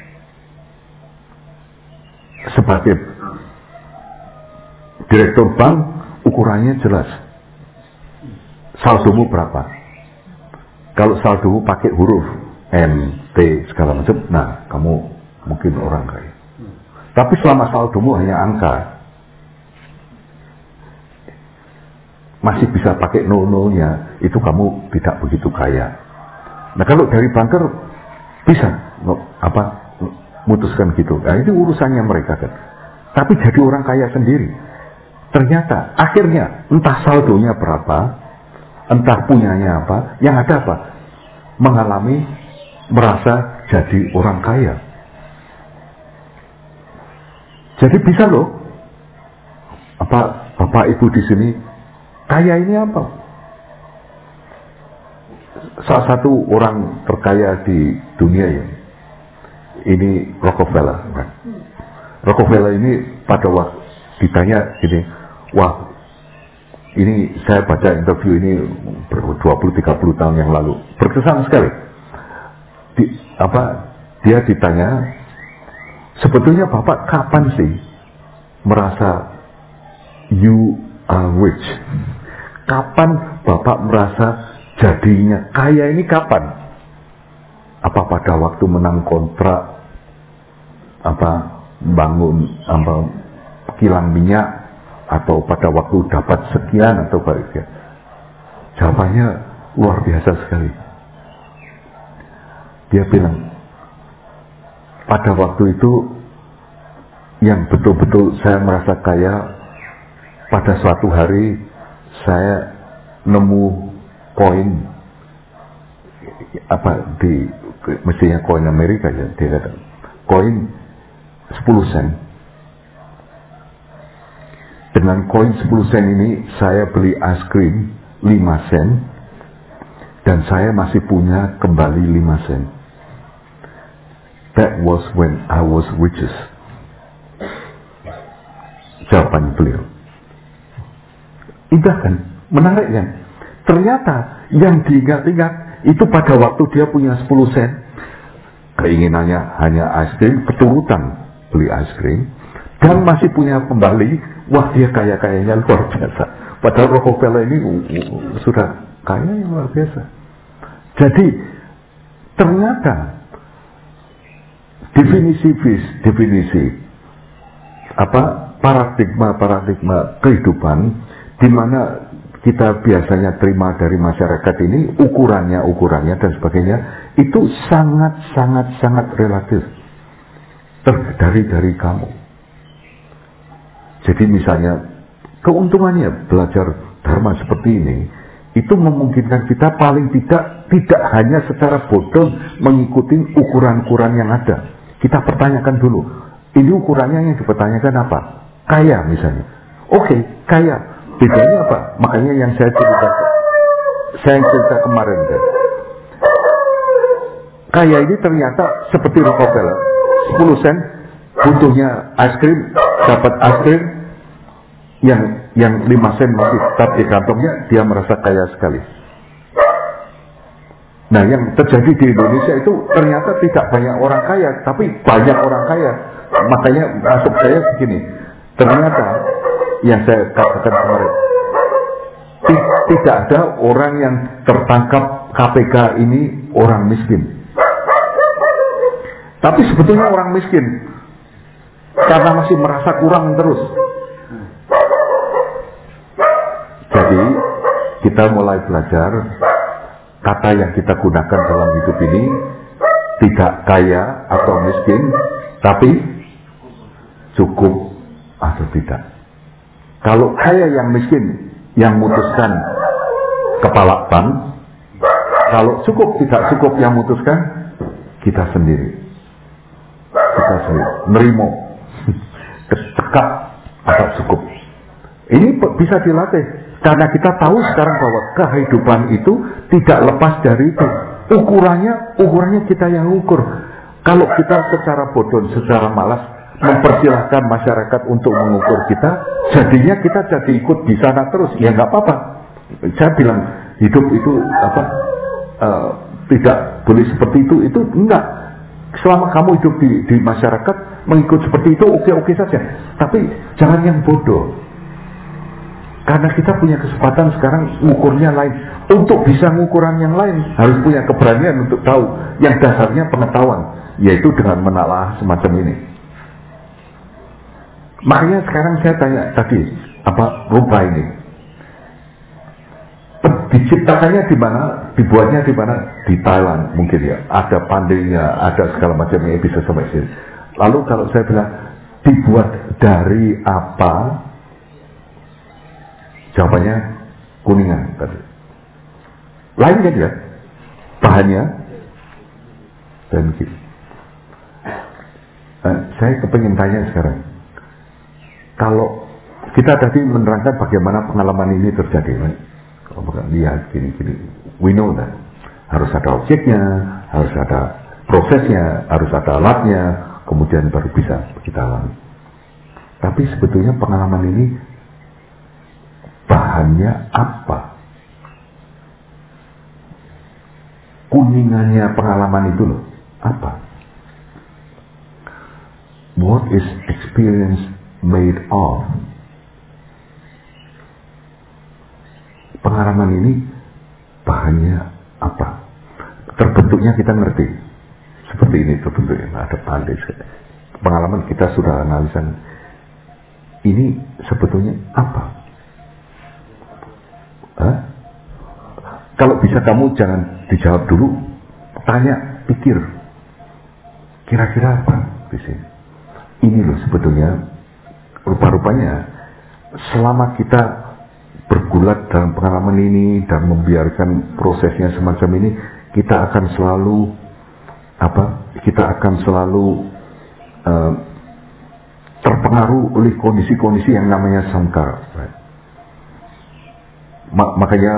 sebagai direktur bank ukurannya jelas. Saldomu berapa? Kalau saldomu pakai huruf M, T segala macam, nah kamu mungkin orang kaya. Tapi selama saldomu hanya angka, masih bisa pakai nol-nolnya, itu kamu tidak begitu kaya. Nah kalau dari banker bisa apa mutuskan gitu. Nah itu urusannya mereka kan. Tapi jadi orang kaya sendiri, ternyata akhirnya entah saldonya berapa, entah punyanya apa, yang ada apa? Mengalami merasa jadi orang kaya. Jadi bisa loh. Apa Bapak Ibu di sini kaya ini apa? Salah satu orang terkaya di dunia ya. Ini Rockefeller. Kan? Rockefeller ini pada waktu ditanya ini, wah ini saya baca interview ini dua puluh tiga puluh tahun yang lalu, berkesan sekali. Di, apa dia ditanya, sebetulnya Bapak kapan sih merasa you are rich? Kapan Bapak merasa jadinya kaya ini kapan? Apa pada waktu menang kontrak, apa bangun apa kilang minyak, atau pada waktu dapat sekian atau baiknya? Jawabannya luar biasa sekali. Dia bilang, pada waktu itu yang betul-betul saya merasa kaya, pada suatu hari saya nemu koin, apa di mestinya koin Amerika ya, dia kata koin sepuluh sen. Dengan koin sepuluh sen ini saya beli es krim lima sen dan saya masih punya kembali lima sen. That was when I was richest. Jawaban beliau. Indah kan? Menarik kan? Ternyata yang diingat-ingat itu pada waktu dia punya sepuluh sen, keinginannya hanya es krim, keturutan beli es krim, dan masih punya kembali. Wah, dia kaya-kayanya luar biasa. Padahal Rockefeller ini uh, uh, sudah kaya yang luar biasa. Jadi ternyata definisi vis, definisi apa paradigma-paradigma kehidupan di mana kita biasanya terima dari masyarakat ini, ukurannya, ukurannya dan sebagainya, itu sangat-sangat-sangat relatif dari dari kamu. Jadi misalnya keuntungannya belajar dharma seperti ini, itu memungkinkan kita paling tidak tidak hanya secara bodoh mengikuti ukuran-ukuran yang ada. Kita pertanyakan dulu, ini ukurannya yang dipertanyakan apa? Kaya misalnya. Oke, okay, kaya. Bedanya apa? Makanya yang saya cerita, saya cerita kemarin kan. Kaya ini ternyata seperti Rockefeller, sepuluh sen, butuhnya es krim, dapat es krim, yang yang lima sen masih tetap di kantongnya, dia merasa kaya sekali. Nah, yang terjadi di Indonesia itu ternyata tidak banyak orang kaya, tapi banyak orang kaya. Makanya masuk saya begini, ternyata yang saya katakan kemarin, tidak ada orang yang tertangkap K P K ini orang miskin. Tapi sebetulnya orang miskin karena masih merasa kurang terus. Jadi kita mulai belajar kata yang kita gunakan dalam hidup ini tidak kaya atau miskin, tapi cukup atau tidak. Kalau kaya yang miskin yang memutuskan kepala bank, kalau cukup tidak cukup yang memutuskan kita sendiri. Kita sendiri nerimo, cekap atau cukup. Ini bisa dilatih karena kita tahu sekarang bahwa kehidupan itu tidak lepas dari itu. Ukurannya, ukurannya kita yang ukur. Kalau kita secara bodoh, secara malas mempersilahkan masyarakat untuk mengukur kita, jadinya kita jadi ikut di sana terus. Ya nggak apa-apa. Saya bilang hidup itu apa uh, tidak boleh seperti itu. Itu enggak. Selama kamu hidup di, di masyarakat mengikut seperti itu, oke-oke saja. Tapi jangan yang bodoh. Karena kita punya kesempatan sekarang ngukurnya lain. Untuk bisa ngukuran yang lain harus punya keberanian untuk tahu yang dasarnya pengetahuan, yaitu dengan menelaah semacam ini. Makanya sekarang saya tanya tadi, apa rupa ini diciptakannya di mana, dibuatnya di mana? Di Thailand mungkin ya. Ada pandainya, ada segala macamnya, bisa sampai sini. Lalu kalau saya bilang dibuat dari apa? Jawabannya kuningan tadi. Lain kan ya? Bahannya dan gitu. Nah, saya kepingin tanya sekarang. Kalau kita tadi menerangkan bagaimana pengalaman ini terjadi, kan? Kalau bukan lihat gini-gini, we know that harus ada objeknya, harus ada prosesnya, harus ada alatnya, kemudian baru bisa kita alami. Tapi sebetulnya pengalaman ini bahannya apa? Kuningannya pengalaman itu loh, apa? What is experience made of? Pengalaman ini bahannya apa? Terbentuknya kita ngerti. Seperti ini terbentuknya, ada pandai. Pengalaman kita sudah analisan. Ini sebetulnya apa? Hah? kalau bisa kamu jangan dijawab dulu, tanya, pikir, kira-kira apa di sini. Ini loh sebetulnya, rupa-rupanya selama kita bergulat dalam pengalaman ini dan membiarkan prosesnya semacam ini, kita akan selalu apa? Kita akan selalu uh, terpengaruh oleh kondisi-kondisi yang namanya sangkara. Right? Ma- makanya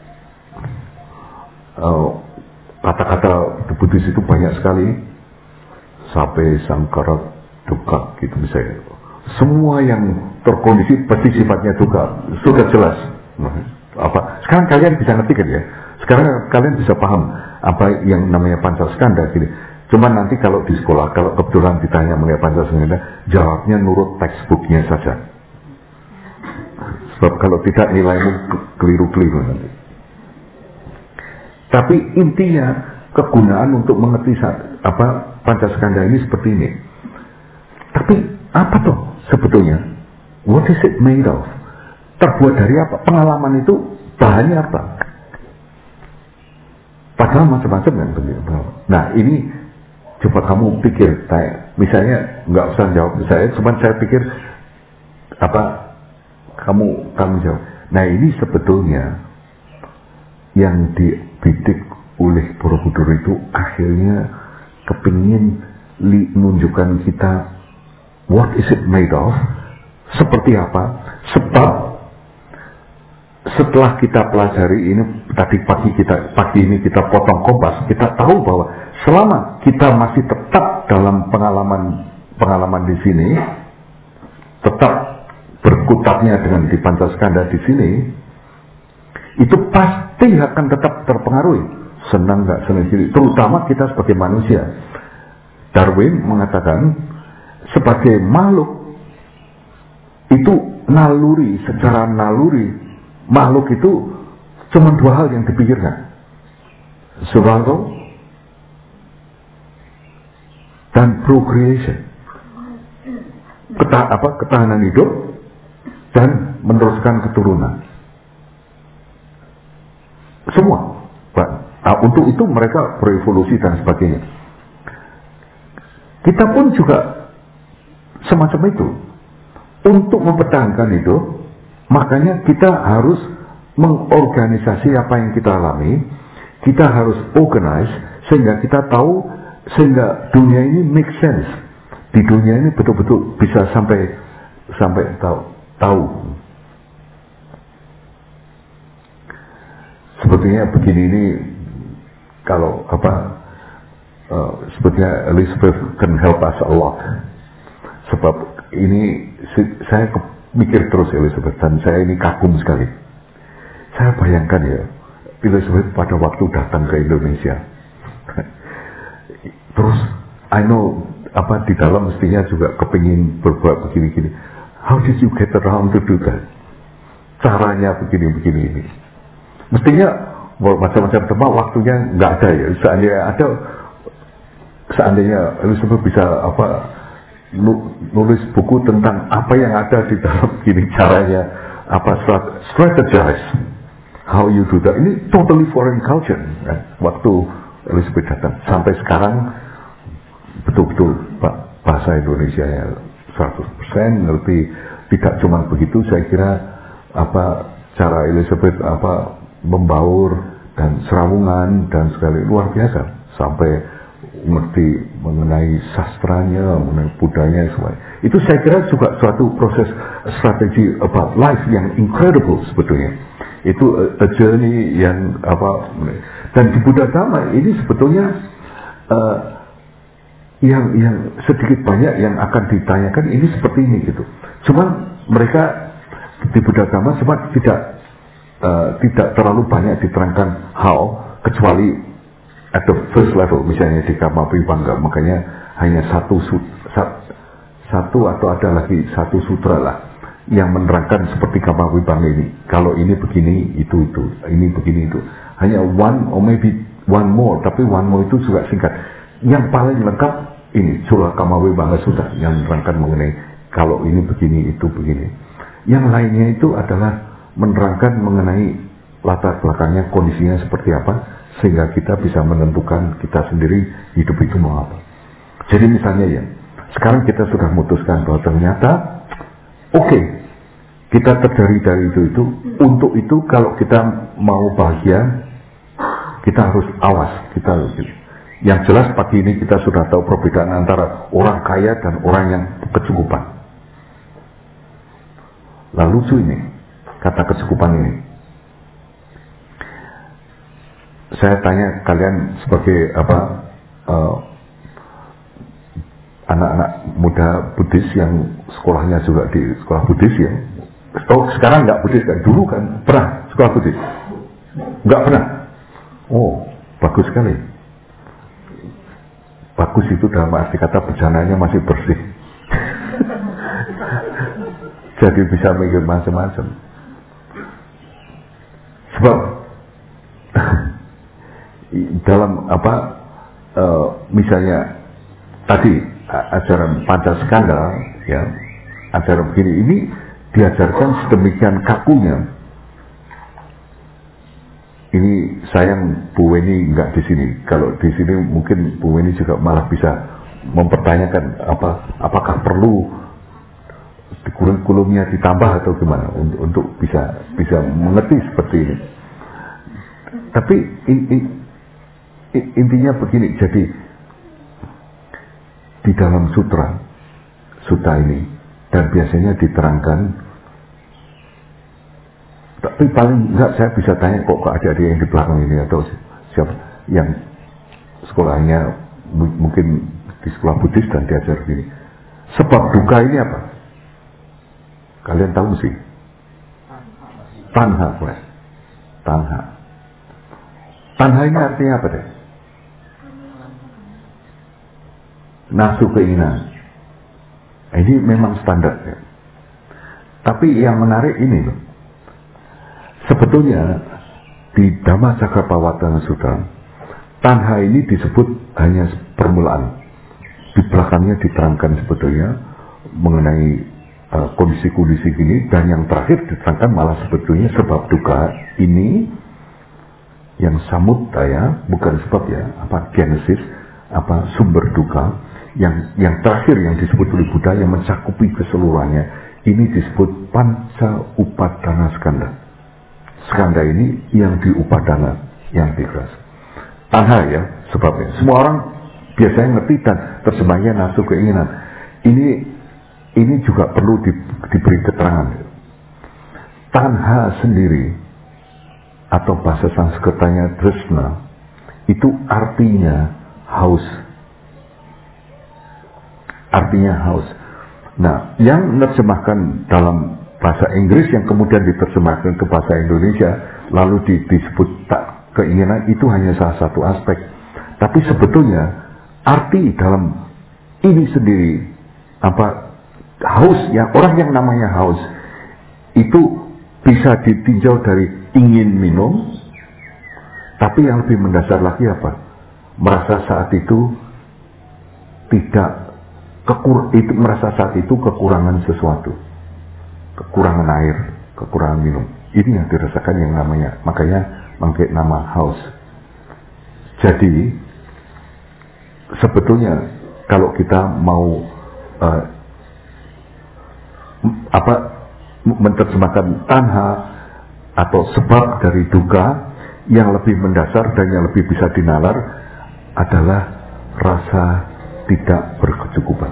uh, kata-kata di Buddhis itu banyak sekali, sampai sangkara dukkha gitu misalnya. Semua yang terkondisi pasti sifatnya dukkha, sudah jelas. Nah, apa? Sekarang kalian bisa ngerti kan ya? Sekarang kalian bisa paham apa yang namanya Pancaskanda gini. Cuman nanti kalau di sekolah, kalau kebetulan ditanya mengenai Pancaskanda, jawabnya nurut textbooknya saja. Sebab kalau tidak nilaimu keliru-keliru nanti. Tapi intinya kegunaan untuk mengerti apa Pancaskanda ini seperti ini. Tapi apa tuh sebetulnya? What is it made of? Terbuat dari apa? Pengalaman itu bahannya apa? Padahal macam-macam kan begitu. Nah ini coba kamu pikir, kayak misalnya nggak usah jawab saya, cuma saya pikir apa kamu kamu jawab. Nah ini sebetulnya yang dibidik oleh Borobudur itu akhirnya kepingin li, menunjukkan kita what is it made of, seperti apa, sebab setelah kita pelajari ini tadi pagi kita pagi ini kita potong kompas, kita tahu bahwa selama kita masih tetap dalam pengalaman pengalaman di sini, tetap berkutatnya dengan di Pancaskanda di sini, itu pasti akan tetap terpengaruhi, senang nggak senang diri, terutama kita sebagai manusia. Darwin mengatakan sebagai makhluk itu naluri, secara naluri makhluk itu cuma dua hal yang dipikirkan, survival dan procreation, Ketah, apa, ketahanan hidup dan meneruskan keturunan. Semua nah, untuk itu mereka berevolusi dan sebagainya. Kita pun juga semacam itu. Untuk mempertahankan itu, makanya kita harus mengorganisasi apa yang kita alami. Kita harus organize sehingga kita tahu, sehingga dunia ini make sense. Di dunia ini betul-betul bisa sampai sampai tahu. tahu. Sebetulnya begini ini kalau apa uh, sebetulnya Elizabeth can help us a lot. Sebab ini saya mikir terus Elizabeth, dan saya ini kagum sekali. Saya bayangkan ya, Elizabeth pada waktu datang ke Indonesia, terus I know apa di dalam mestinya juga kepingin berbuat begini-gini. How did you get around to do that? Caranya begini-begini ini. Mestinya macam-macam tema waktunya nggak ada ya. Seandainya ada, seandainya Elizabeth bisa apa nulis buku tentang apa yang ada di dalam gini caranya apa strategize how you do that. Ini totally foreign culture kan? Waktu Elizabeth datang sampai sekarang betul-betul bahasa Indonesia ya seratus persen ngerti. Tidak cuma begitu, saya kira apa cara Elizabeth apa membaur dan serawungan dan sekali luar biasa, sampai mengerti mengenai sastranya, mengenai budayanya semua. Itu saya kira juga suatu proses strategi about life yang incredible sebetulnya. Itu a, a journey yang apa, dan di Buddha Dhamma ini sebetulnya uh, yang yang sedikit banyak yang akan ditanyakan ini seperti ini gitu. Cuman mereka di Buddha Dhamma cuma tidak uh, tidak terlalu banyak diterangkan how, kecuali at the first level, misalnya di Karma Vibhanga, makanya hanya satu satu atau ada lagi satu sutra lah yang menerangkan seperti Karma Vibhanga ini. Kalau ini begini, itu itu, ini begini itu. Hanya one or maybe one more, tapi one more itu juga singkat. Yang paling lengkap ini Surah Karma Vibhanga Sutta yang menerangkan mengenai kalau ini begini, itu begini. Yang lainnya itu adalah menerangkan mengenai latar belakangnya, kondisinya seperti apa, sehingga kita bisa menentukan kita sendiri hidup itu mau apa. Jadi misalnya ya, sekarang kita sudah memutuskan bahwa ternyata oke, okay, kita terdiri dari itu itu. Untuk itu kalau kita mau bahagia, kita harus awas. Kita yang jelas pagi ini kita sudah tahu perbedaan antara orang kaya dan orang yang kecukupan. Lalu lucu ini kata kecukupan ini. Saya tanya kalian sebagai apa uh, anak-anak muda Buddhis yang sekolahnya juga di sekolah Buddhis ya. Oh, sekarang nggak Buddhis kan? Dulu kan pernah sekolah Buddhis? Nggak pernah. Oh, bagus sekali. Bagus itu dalam arti kata perjalanannya masih bersih. Jadi bisa mikir macam-macam. Sebab dalam apa uh, misalnya tadi ajaran Pancaskandal ya, ajaran begini ini diajarkan sedemikian kakunya. Ini sayang Bu Weni nggak di sini. Kalau di sini mungkin Bu Weni juga malah bisa mempertanyakan apa apakah perlu kurikulumnya ditambah atau gimana untuk, untuk bisa bisa mengerti seperti ini. Tapi in, in, in, intinya begini. Jadi di dalam sutra sutra ini dan biasanya diterangkan. Tapi paling enggak saya bisa tanya kok ke adik-adik yang di belakang ini atau siapa yang sekolahnya mungkin di sekolah Buddhis dan diajar begini. Sebab duka ini apa? Kalian tahu sih? Tanha, pues. Tanha. Tanha ini artinya apa deh? Nafsu keinginan. Ini memang standar ya. Tapi yang menarik ini loh. Sebetulnya di Dhamma Cakkappavattana Sutra, tanha ini disebut hanya permulaan. Di belakangnya diterangkan sebetulnya mengenai uh, kondisi-kondisi gini, dan yang terakhir diterangkan malah sebetulnya sebab duka ini yang samudaya, bukan sebab ya, apa genesis, apa sumber duka, yang yang terakhir yang disebut oleh Buddha yang mencakupi keseluruhannya, ini disebut panca upadana skanda. Skanda ini yang diupadana, yang dikeras. Tanha ya, sebabnya. Semua orang biasanya ngerti dan terjemahnya nafsu keinginan. Ini ini juga perlu di, diberi keterangan. Tanha sendiri atau bahasa Sanskertanya tresna itu artinya haus. Artinya haus. Nah, yang menerjemahkan dalam bahasa Inggris yang kemudian diterjemahkan ke bahasa Indonesia lalu di, disebut tak keinginan, itu hanya salah satu aspek. Tapi sebetulnya arti dalam ini sendiri apa haus ya, orang yang namanya haus itu bisa ditinjau dari ingin minum, tapi yang lebih mendasar lagi apa? Merasa saat itu tidak kekur itu merasa saat itu kekurangan sesuatu. Kekurangan air, kekurangan minum. Ini yang dirasakan yang namanya, makanya mengke nama haus. Jadi sebetulnya kalau kita mau uh, apa menerjemahkan tanha atau sebab dari duka, yang lebih mendasar dan yang lebih bisa dinalar adalah rasa tidak berkecukupan.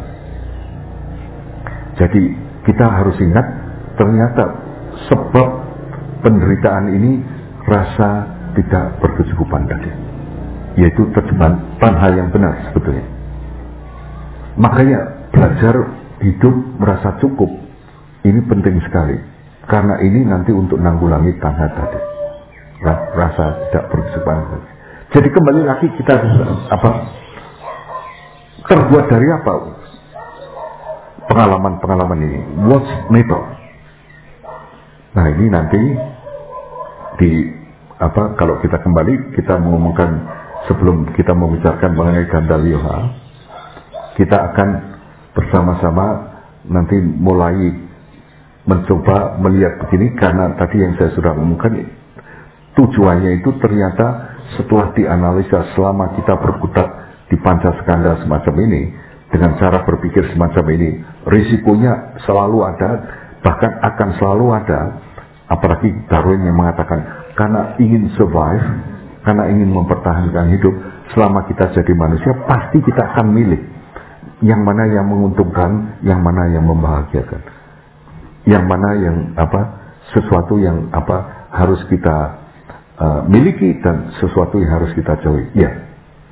Jadi kita harus ingat, ternyata sebab penderitaan ini rasa tidak berkecukupan tadi, yaitu terjemahan tanha yang benar sebetulnya. Makanya belajar hidup merasa cukup ini penting sekali, karena ini nanti untuk nanggulangi tanha tadi, rasa tidak berkecukupan. Jadi kembali lagi kita apa terbuat dari apa pengalaman-pengalaman ini, what's matter. Nah ini nanti di apa kalau kita kembali kita mengumumkan sebelum kita membicarakan mengenai Gandalyoha, kita akan bersama-sama nanti mulai mencoba melihat begini, karena tadi yang saya sudah umumkan tujuannya itu ternyata setelah dianalisa selama kita berkutat di pancaskanda semacam ini, dengan cara berpikir semacam ini, risikonya selalu ada, bahkan akan selalu ada. Apalagi Darwin yang mengatakan, karena ingin survive, karena ingin mempertahankan hidup, selama kita jadi manusia, pasti kita akan milih yang mana yang menguntungkan, yang mana yang membahagiakan, yang mana yang apa, sesuatu yang apa harus kita uh, miliki dan sesuatu yang harus kita jauhi. Ya.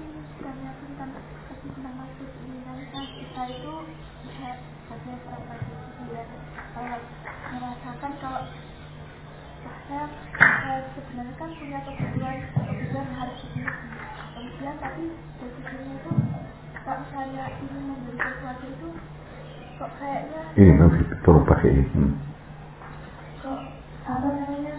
Ini nanti tolong pakai ini. Hmm. Kok apa namanya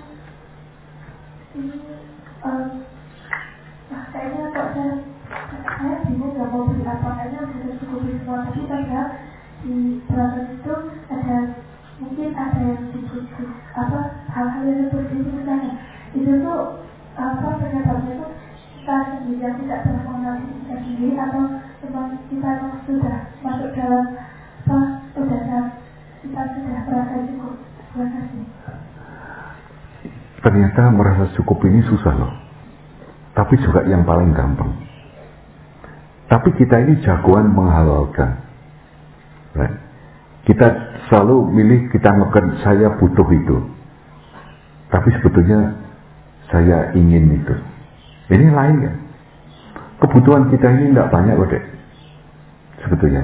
ini um, nah, kayaknya kok saya saya bingung nggak mau beli apa, kayaknya sudah cukup semua, tapi padahal di belakang itu ada mungkin ada yang disebut apa hal-hal yang seperti itu misalnya itu tuh apa penyebabnya tuh kita sendiri yang tidak pernah mengenal kita sendiri atau memang kita sudah masuk dalam apa udah kita sudah merasa cukup. Terima kasih. Ternyata merasa cukup ini susah loh, tapi juga yang paling gampang. Tapi kita ini jagoan menghalalkan. Right? Kita selalu milih, kita makan saya butuh itu, tapi sebetulnya saya ingin itu. Ini lain ya. Kebutuhan kita ini tidak banyak kok dek. Sebetulnya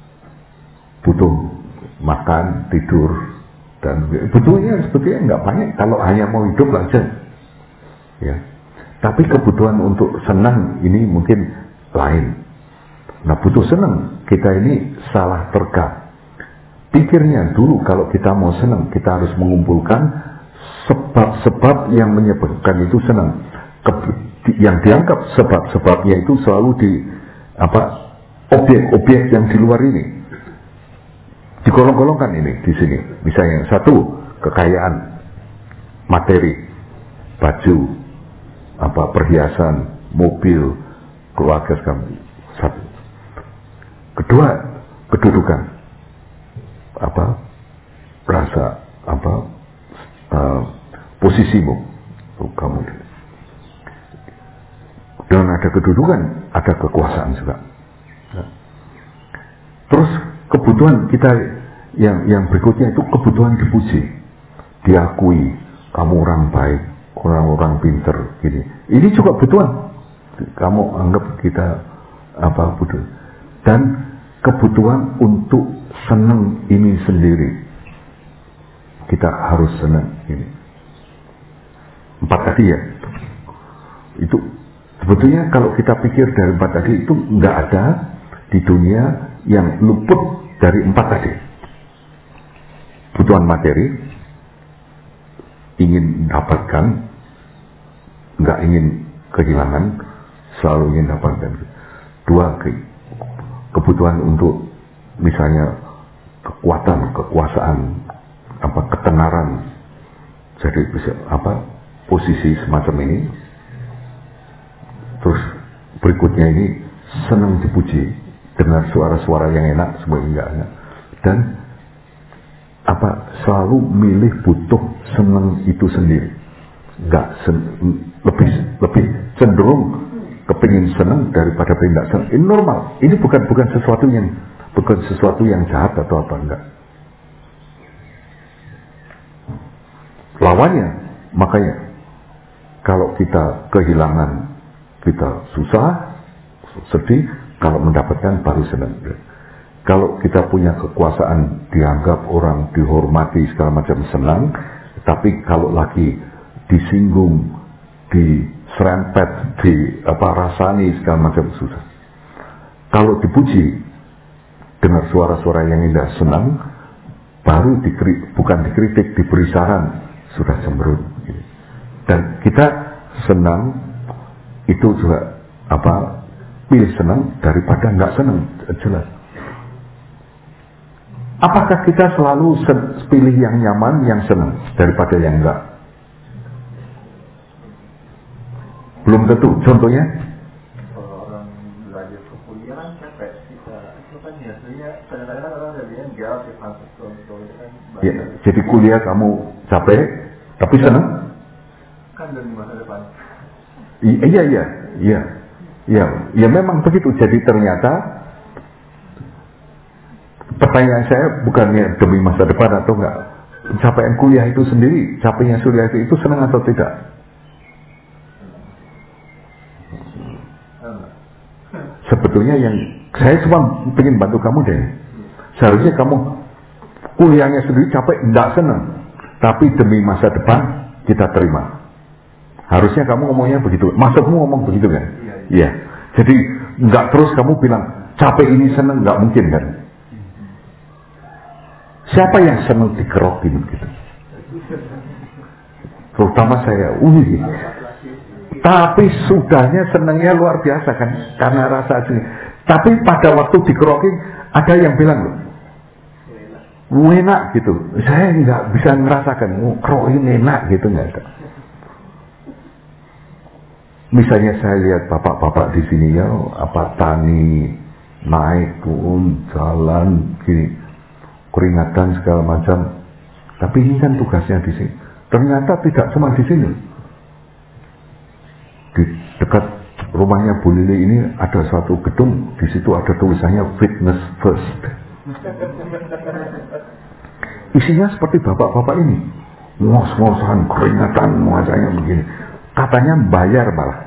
butuh makan, tidur, dan butuhnya sebetulnya nggak banyak kalau hanya mau hidup aja. Ya. Tapi kebutuhan untuk senang ini mungkin lain. Nah, butuh senang kita ini salah terka. Pikirnya dulu kalau kita mau senang, kita harus mengumpulkan sebab-sebab yang menyebabkan itu senang. Ke, yang dianggap sebab-sebabnya itu selalu di apa objek-objek yang di luar ini. Digolong-golongkan ini di sini. Misalnya satu, kekayaan, materi, baju, apa perhiasan, mobil, keluarga sekali. Satu. Kedua, kedudukan, apa rasa, apa uh, posisimu, oh, kamu. Dan ada kedudukan, ada kekuasaan juga. Terus kebutuhan kita yang yang berikutnya itu kebutuhan dipuji, diakui, kamu orang baik, orang-orang pinter, gini. Ini juga kebutuhan. Kamu anggap kita apa butuh. Dan kebutuhan untuk senang ini sendiri. Kita harus senang ini. Empat tadi ya. Itu sebetulnya kalau kita pikir dari empat tadi itu nggak ada di dunia yang luput dari empat tadi. Kebutuhan materi, ingin dapatkan, nggak ingin kehilangan, selalu ingin dapatkan. Dua, ke, kebutuhan untuk misalnya kekuatan, kekuasaan, apa ketenaran, jadi bisa apa posisi semacam ini. Terus berikutnya ini senang dipuji, dengar suara-suara yang enak, semuanya enggak. Dan apa selalu milih butuh senang itu sendiri, enggak sen, lebih lebih cenderung kepingin senang daripada tidak senang. Ini normal. Ini bukan bukan sesuatu yang bukan sesuatu yang jahat atau apa, enggak. Lawannya, makanya kalau kita kehilangan, kita susah, sedih. Kalau mendapatkan baru senang. Kalau kita punya kekuasaan, dianggap orang, dihormati segala macam, senang. Tapi kalau lagi disinggung, diserempet, di apa rasani segala macam, susah. Kalau dipuji, dengar suara-suara yang indah, senang, baru dikri, bukan dikritik, diberi saran, sudah cemberut. Dan kita senang itu juga apa? Pilih senang daripada nggak senang, jelas. Apakah kita selalu pilih yang nyaman, yang senang daripada yang enggak? Belum tentu. Contohnya? Kalau orang belajar ke kuliah kan capek, kita itu kan biasanya kadang-kadang orang ada yang jawab di kampus itu kan. Ya, jadi kuliah kamu capek, tapi senang? Kan dari masa depan. I- iya iya iya iya ya memang begitu. Jadi ternyata pertanyaan saya bukannya demi masa depan atau enggak, capaian kuliah itu sendiri, capainya kuliah itu, itu senang atau tidak? Sebetulnya yang saya cuma ingin bantu kamu deh. Seharusnya kamu kuliahnya sendiri capek, enggak senang, tapi demi masa depan kita terima. Harusnya kamu ngomongnya begitu. Masukmu ngomong begitu kan? Iya. Jadi enggak terus kamu bilang capek ini senang, enggak mungkin kan? Siapa yang senang dikerokin gitu? Terutama saya. Wih. Tapi sudahnya senangnya luar biasa kan, karena rasa sini. Tapi pada waktu dikerokin ada yang bilang loh, enak gitu. Saya nggak bisa ngerasakan kerokin enak gitu, nggak ada. Misalnya saya lihat bapak-bapak di sini ya, apa tani naik turun jalan gini, keringatan segala macam. Tapi ini kan tugasnya di sini. Ternyata tidak cuma di sini. Di dekat rumahnya Bu Lili ini ada suatu gedung, di situ ada tulisannya fitness first. Isinya seperti bapak-bapak ini, ngos-ngosan, keringatan, wajahnya begini. Katanya bayar malah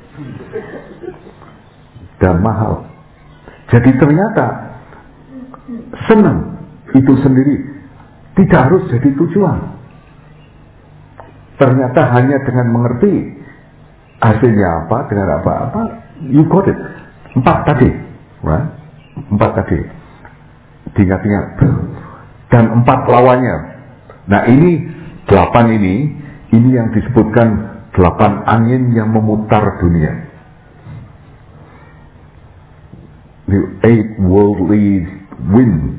dan mahal. Jadi ternyata senang itu sendiri tidak harus jadi tujuan. Ternyata hanya dengan mengerti hasilnya apa, dengan apa-apa, you got it. Empat tadi, right? Empat tadi. Diingat-ingat. Dan empat lawannya. Nah ini, delapan ini, ini yang disebutkan delapan angin yang memutar dunia. The eight worldly wind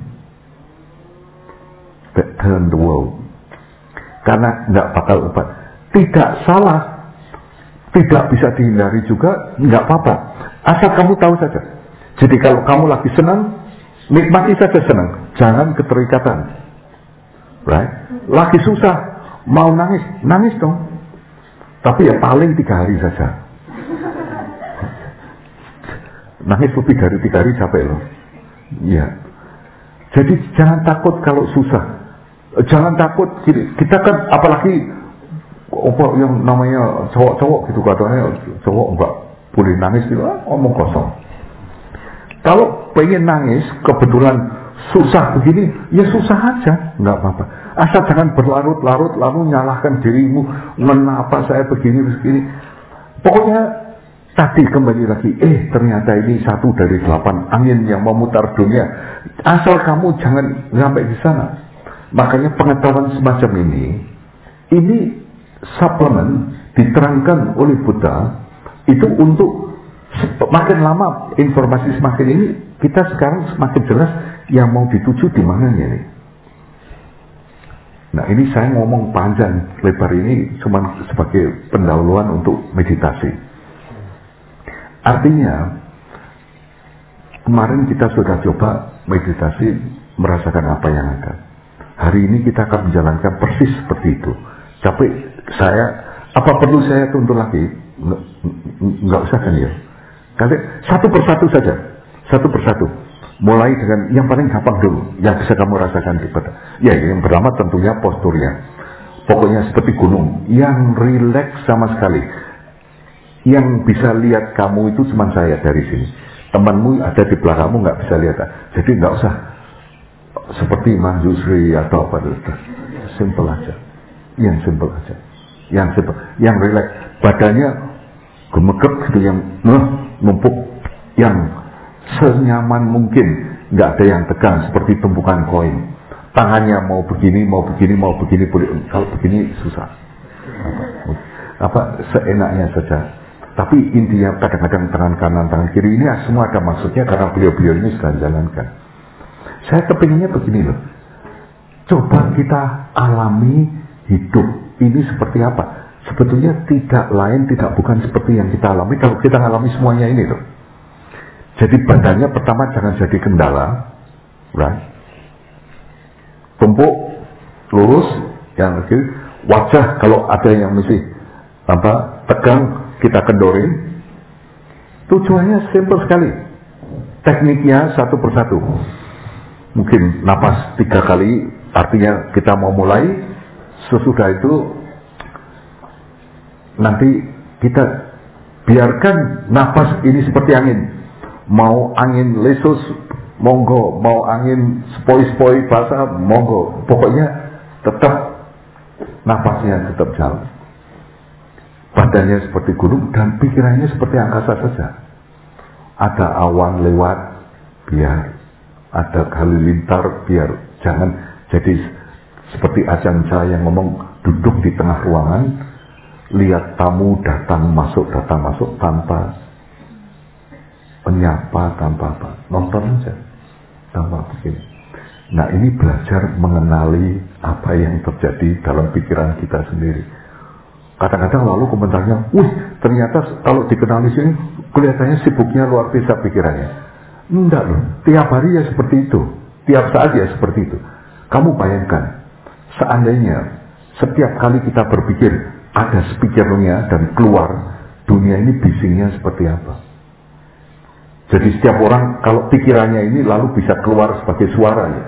that turn the world. Karena nggak bakal obat. Tidak salah. Tidak bisa dihindari juga, nggak apa-apa. Asal kamu tahu saja. Jadi kalau kamu lagi senang, nikmati saja senang. Jangan keterikatan. Right? Lagi susah, mau nangis, nangis dong. Tapi ya paling tiga hari saja. Nangis lebih dari tiga hari capek loh. Ya. Jadi jangan takut kalau susah. Jangan takut. Kita kan apalagi apa yang namanya cowok-cowok gitu, katanya cowok enggak boleh nangis gitu, ah, omong kosong. Kalau pengen nangis kebetulan susah begini, ya susah aja, nggak apa-apa. Asal jangan berlarut-larut lalu nyalahkan dirimu, kenapa saya begini begini. Pokoknya tadi kembali lagi, eh ternyata ini satu dari delapan angin yang memutar dunia. Asal kamu jangan sampai di sana. Makanya pengetahuan semacam ini, ini suplemen diterangkan oleh Buddha itu untuk makin lama informasi semakin ini, kita sekarang semakin jelas yang mau dituju di mananya nih. Nah ini saya ngomong panjang lebar ini cuma sebagai pendahuluan untuk meditasi. Artinya kemarin kita sudah coba meditasi merasakan apa yang ada. Hari ini kita akan menjalankan persis seperti itu. Capek saya, apa perlu saya tuntut lagi? Nggak, nggak usah kan ya. Kali satu persatu saja, satu persatu. Mulai dengan yang paling gampang dulu, yang bisa kamu rasakan di pada. Ya, yang pertama tentunya posturnya. Pokoknya seperti gunung, yang rileks sama sekali. Yang bisa lihat kamu itu cuma saya dari sini. Temanmu ada di belakangmu nggak bisa lihat. Jadi nggak usah seperti Mas Yusri atau apa itu. Simple aja. Yang simple aja, yang simple, yang rileks, badannya gemegep gitu, yang numpuk, yang senyaman mungkin, nggak ada yang tegang seperti tumpukan koin. Tangannya mau begini, mau begini, mau begini, boleh. Kalau begini susah. Apa, apa seenaknya saja. Tapi intinya kadang-kadang tangan kanan, tangan kiri ini semua ada maksudnya karena beliau-beliau ini sedang jalankan. Saya kepinginnya begini loh. Coba kita alami hidup ini seperti apa? sebetulnya tidak lain, tidak bukan seperti yang kita alami kalau kita alami semuanya ini loh. Jadi badannya pertama jangan jadi kendala, right? Tumpuk, lurus, yang lagi wajah kalau ada yang mesti apa tegang kita kendorin. Tujuannya simple sekali. Tekniknya satu persatu. Mungkin napas tiga kali, artinya kita mau mulai. Sesudah itu nanti kita biarkan napas ini seperti angin. Mau angin lesus, monggo. Mau angin sepoi-sepoi basah, monggo. Pokoknya tetap napasnya tetap jalan. Badannya seperti gunung dan pikirannya seperti angkasa saja. Ada awan lewat, biar. Ada halilintar, biar. Jangan jadi seperti Ajahn Chah yang ngomong duduk di tengah ruangan, lihat tamu datang masuk datang masuk tanpa menyapa, tanpa apa, nonton aja, tanpa begini. Nah ini belajar mengenali apa yang terjadi dalam pikiran kita sendiri. Kadang-kadang lalu komentarnya, wih ternyata kalau dikenali sini kelihatannya sibuknya luar biasa pikirannya. Enggak loh, tiap hari ya seperti itu, tiap saat ya seperti itu. Kamu bayangkan, seandainya setiap kali kita berpikir ada speakernya dan keluar, dunia ini bisingnya seperti apa? Jadi setiap orang kalau pikirannya ini lalu bisa keluar sebagai suara ya.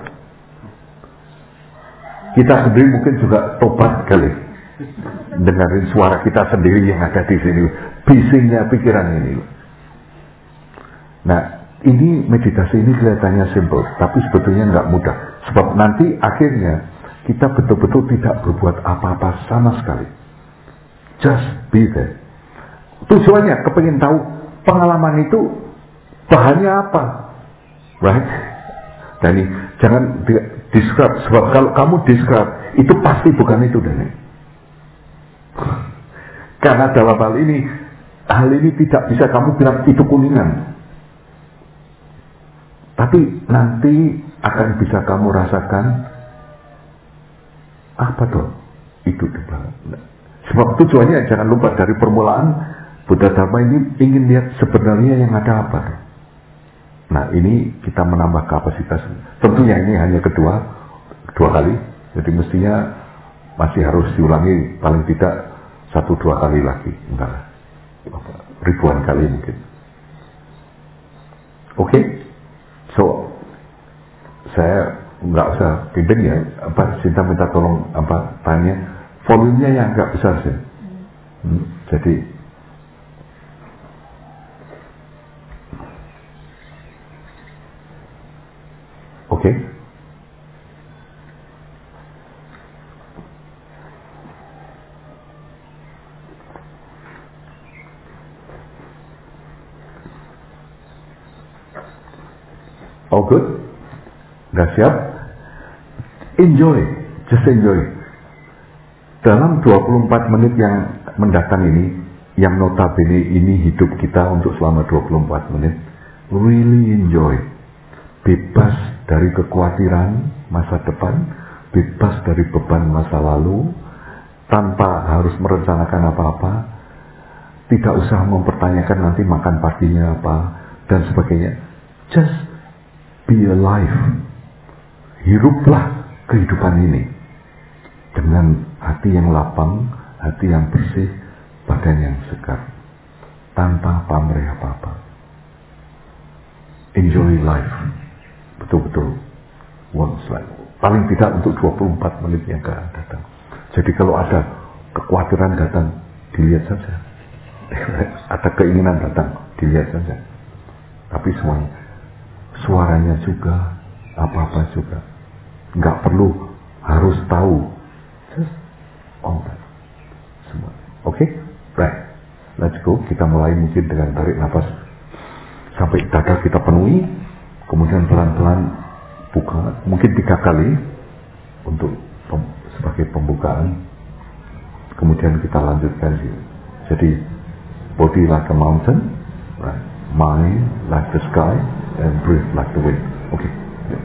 Kita sendiri mungkin juga tobat kali dengerin suara kita sendiri yang ada di sini, bisingnya pikiran ini. Nah ini meditasi ini kelihatannya simple, tapi sebetulnya nggak mudah. Sebab nanti akhirnya kita betul-betul tidak berbuat apa-apa sama sekali. Just be there. Tujuannya kepengin tahu pengalaman itu bahannya apa, right? Dan ini jangan describe, sebab kalau kamu describe itu pasti bukan itu, Dani. Karena dalam hal ini, hal ini tidak bisa kamu bilang itu kuningan. Tapi nanti akan bisa kamu rasakan apa tuh itu di belakang. Sebab tujuannya jangan lupa dari permulaan Buddha Dharma ini ingin lihat sebenarnya yang ada apa. Nah ini kita menambah kapasitas. Tentunya ini hanya kedua dua kali. Jadi mestinya masih harus diulangi paling tidak satu dua kali lagi. Enggak lah, ribuan kali mungkin. Oke. Okay? So, saya nggak usah pimpin ya, apa Sinta minta tolong apa tanya volumenya yang agak besar sih. Hmm, jadi oke. Okay. Oh good, udah siap? Enjoy, just enjoy. Dalam dua puluh empat menit yang mendatang ini, yang notabene ini hidup kita untuk selama dua puluh empat menit, really enjoy. Bebas dari kekhawatiran masa depan, bebas dari beban masa lalu, tanpa harus merencanakan apa-apa, tidak usah mempertanyakan nanti makan paginya apa, dan sebagainya. Just be alive. Hiruplah kehidupan ini dengan hati yang lapang, hati yang bersih, badan yang segar, tanpa pamrih apa-apa. Enjoy life, betul-betul once life. Paling tidak untuk dua puluh empat menit yang akan datang. Jadi kalau ada kekhawatiran datang, dilihat saja. Ada keinginan datang, dilihat saja. Tapi semuanya, suaranya juga, apa-apa juga, nggak perlu harus tahu, just all that, semua. Oke, okay? Right, let's go. Kita mulai mungkin dengan tarik nafas sampai dada kita penuhi, kemudian pelan-pelan buka, mungkin tiga kali untuk pem, sebagai pembukaan, kemudian kita lanjutkan. Jadi body like a mountain, right? Mind like the sky, and breathe like the wind. Oke. Okay. Yeah.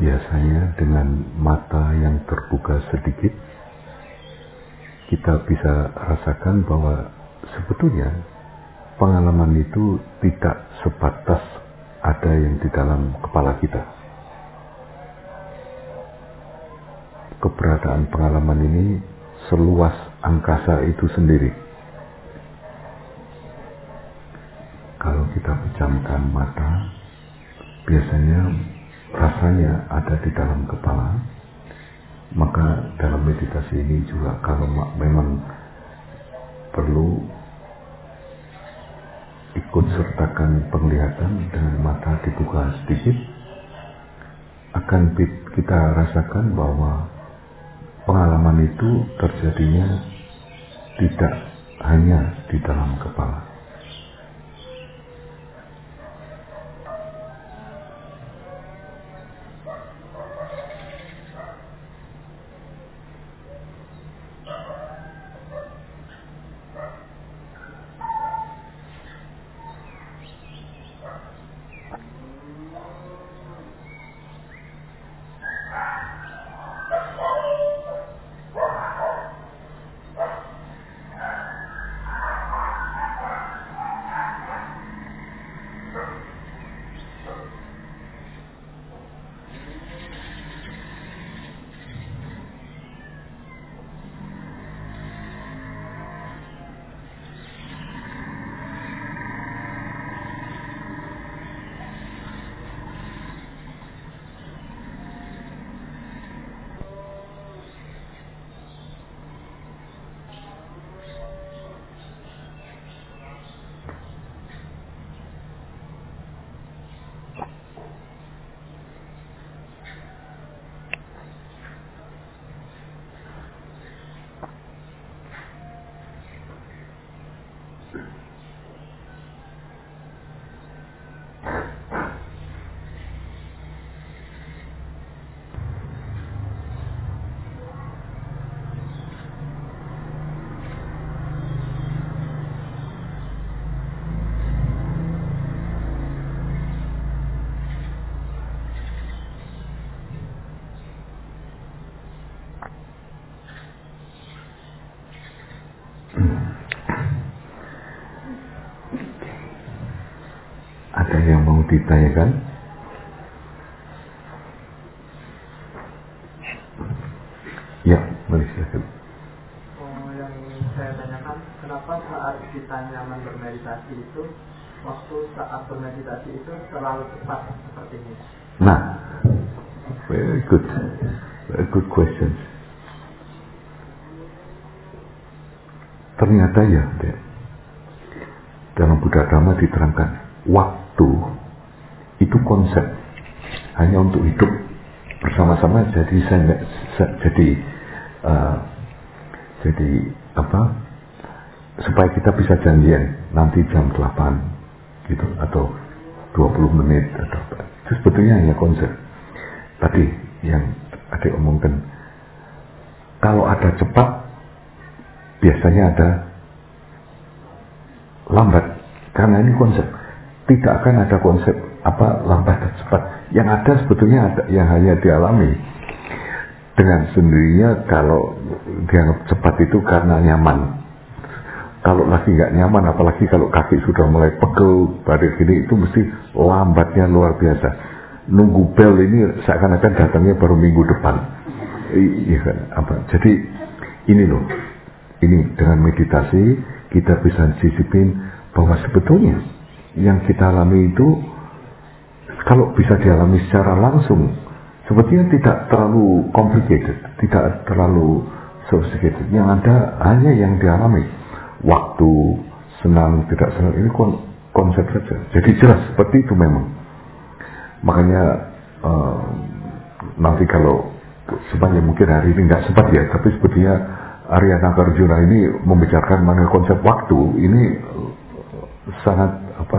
biasanya dengan mata yang terbuka sedikit, kita bisa rasakan bahwa sebetulnya pengalaman itu tidak sebatas ada yang di dalam kepala kita. Keberadaan pengalaman ini seluas angkasa itu sendiri. Kalau kita pejamkan mata, biasanya rasanya ada di dalam kepala. Maka dalam meditasi ini juga kalau memang perlu ikut sertakan penglihatan dengan mata dibuka sedikit, akan kita rasakan bahwa pengalaman itu terjadinya tidak hanya di dalam kepala. Ada yang mau ditanyakan? Ya, mari silakan. Oh, yang saya tanyakan, kenapa saat kita nyaman bermeditasi itu, waktu saat bermeditasi itu terlalu cepat seperti ini? Nah, very good, very good question. Ternyata ya, dalam Buddha Dhamma diterangkan, waktu itu konsep hanya untuk hidup bersama-sama. Jadi saya jadi uh, jadi apa? Supaya kita bisa janjian nanti jam delapan gitu atau dua puluh menit atau apa. Itu sebetulnya hanya konsep. Tadi yang adik omongkan, kalau ada cepat biasanya ada lambat, karena ini konsep. Tidak akan ada konsep apa lambat dan cepat. Yang ada sebetulnya ada yang hanya dialami dengan sendirinya. Kalau dianggap cepat itu karena nyaman. Kalau lagi nggak nyaman, apalagi kalau kaki sudah mulai pegel pada gini, itu mesti lambatnya luar biasa. Nunggu bel ini seakan-akan datangnya baru minggu depan. Iya kan? Apa? Jadi ini loh, ini dengan meditasi kita bisa disiplin bahwa sebetulnya yang kita alami itu kalau bisa dialami secara langsung sebetulnya tidak terlalu complicated, tidak terlalu sophisticated. Yang ada hanya yang dialami, waktu, senang, tidak senang, ini konsep saja. Jadi jelas seperti itu memang. Makanya uh, nanti kalau sepanjang mungkin hari ini nggak sempat ya, tapi sebetulnya Arya Nagarjuna ini membicarakan mengenai konsep waktu ini sangat apa,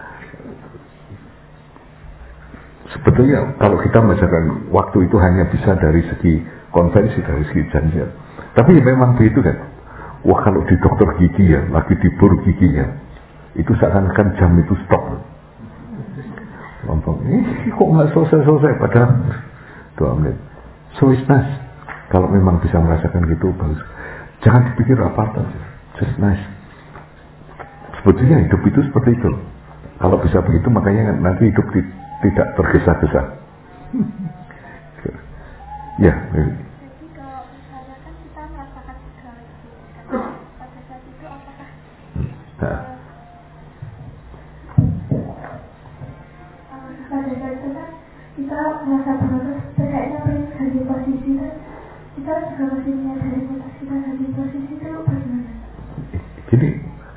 sebetulnya kalau kita membicarakan waktu itu hanya bisa dari segi konvensi, dari segi janjian. Tapi memang begitu kan. Wah, kalau di dokter gigi ya, lagi dibur giginya, itu seakan-akan jam itu stop. Lompong, ini kok nggak selesai-selesai, padahal dua menit. So it's nice. Kalau memang bisa merasakan gitu, bagus. Jangan dipikir apa-apa, just nice. Sebetulnya hidup itu seperti itu. Kalau bisa begitu, makanya nanti hidup di, tidak tergesa-gesa. Ya. Jadi kalau misalnya kan kita merasakan segala sesuatu, pada saat itu apakah Nah. pada saat itu kan kita merasa terus kayaknya pengen ganti posisi kan, kita juga masih menyadari kita ganti posisi itu bagaimana? Jadi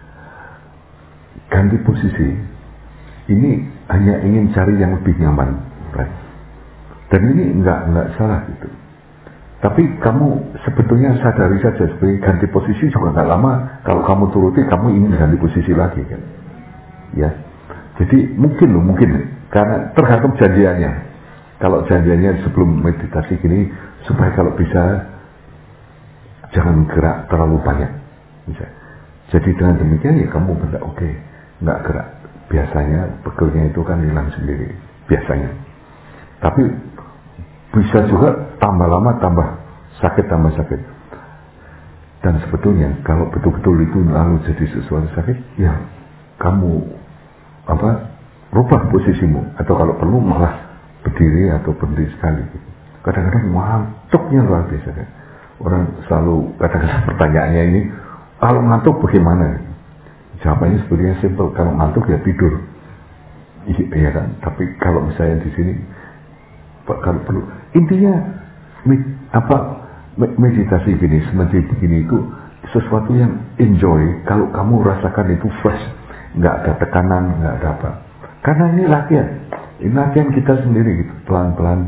ganti posisi ini hanya ingin cari yang lebih nyaman, right? Dan ini enggak enggak salah gitu. Tapi kamu sebetulnya sadari saja, sebagai ganti posisi juga enggak lama. Kalau kamu turuti, kamu ingin ganti posisi lagi kan? Ya. Jadi mungkin loh, mungkin karena tergantung janjiannya. Kalau janjiannya sebelum meditasi gini, supaya kalau bisa jangan gerak terlalu banyak. Bisa. Jadi dengan demikian ya kamu benar oke, okay, nggak gerak. Biasanya pegelnya itu kan hilang sendiri. Biasanya. Tapi bisa juga tambah lama tambah sakit tambah sakit. Dan sebetulnya kalau betul-betul itu lalu jadi sesuatu sakit, ya kamu apa rubah posisimu, atau kalau perlu malah berdiri atau berdiri sekali. Kadang-kadang ngantuknya luar biasa kan. Orang selalu kadang-kadang pertanyaannya ini, kalau ngantuk bagaimana? Jawabannya sebetulnya simpel, kalau ngantuk ya tidur. Iya kan? Tapi kalau misalnya di sini kalau perlu, intinya med, apa meditasi gini, seperti begini itu sesuatu yang enjoy. Kalau kamu rasakan itu fresh, nggak ada tekanan, nggak ada apa. Karena ini latihan, ini latihan kita sendiri gitu, pelan-pelan.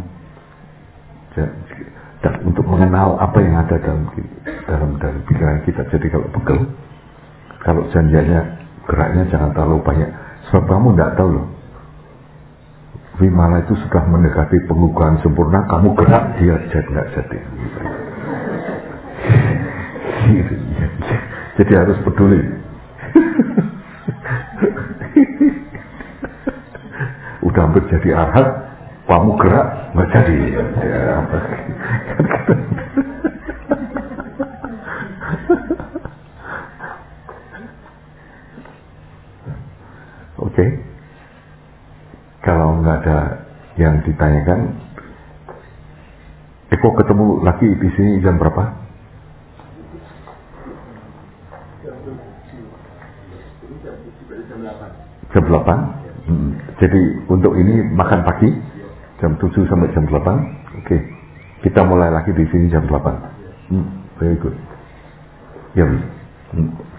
Dan untuk mengenal apa yang ada dalam dalam dalam pikiran kita. Jadi kalau pegel, kalau janjiannya geraknya jangan terlalu banyak, sebab kamu nggak tahu loh. Vimala itu sudah mendekati pengukuhan sempurna, kamu gerak, dia jadi nggak jadi. Jadi harus peduli. Udah hampir jadi arhat, kamu gerak nggak jadi. Ya, apa? Oke. Okay. Kalau nggak ada yang ditanyakan, Eko ketemu lagi di sini jam berapa? Jam delapan. Hmm. Jadi untuk ini makan pagi jam tujuh sampai jam delapan. Oke. Okay. Kita mulai lagi di sini jam delapan. Hmm. Very good. Ya. Hmm.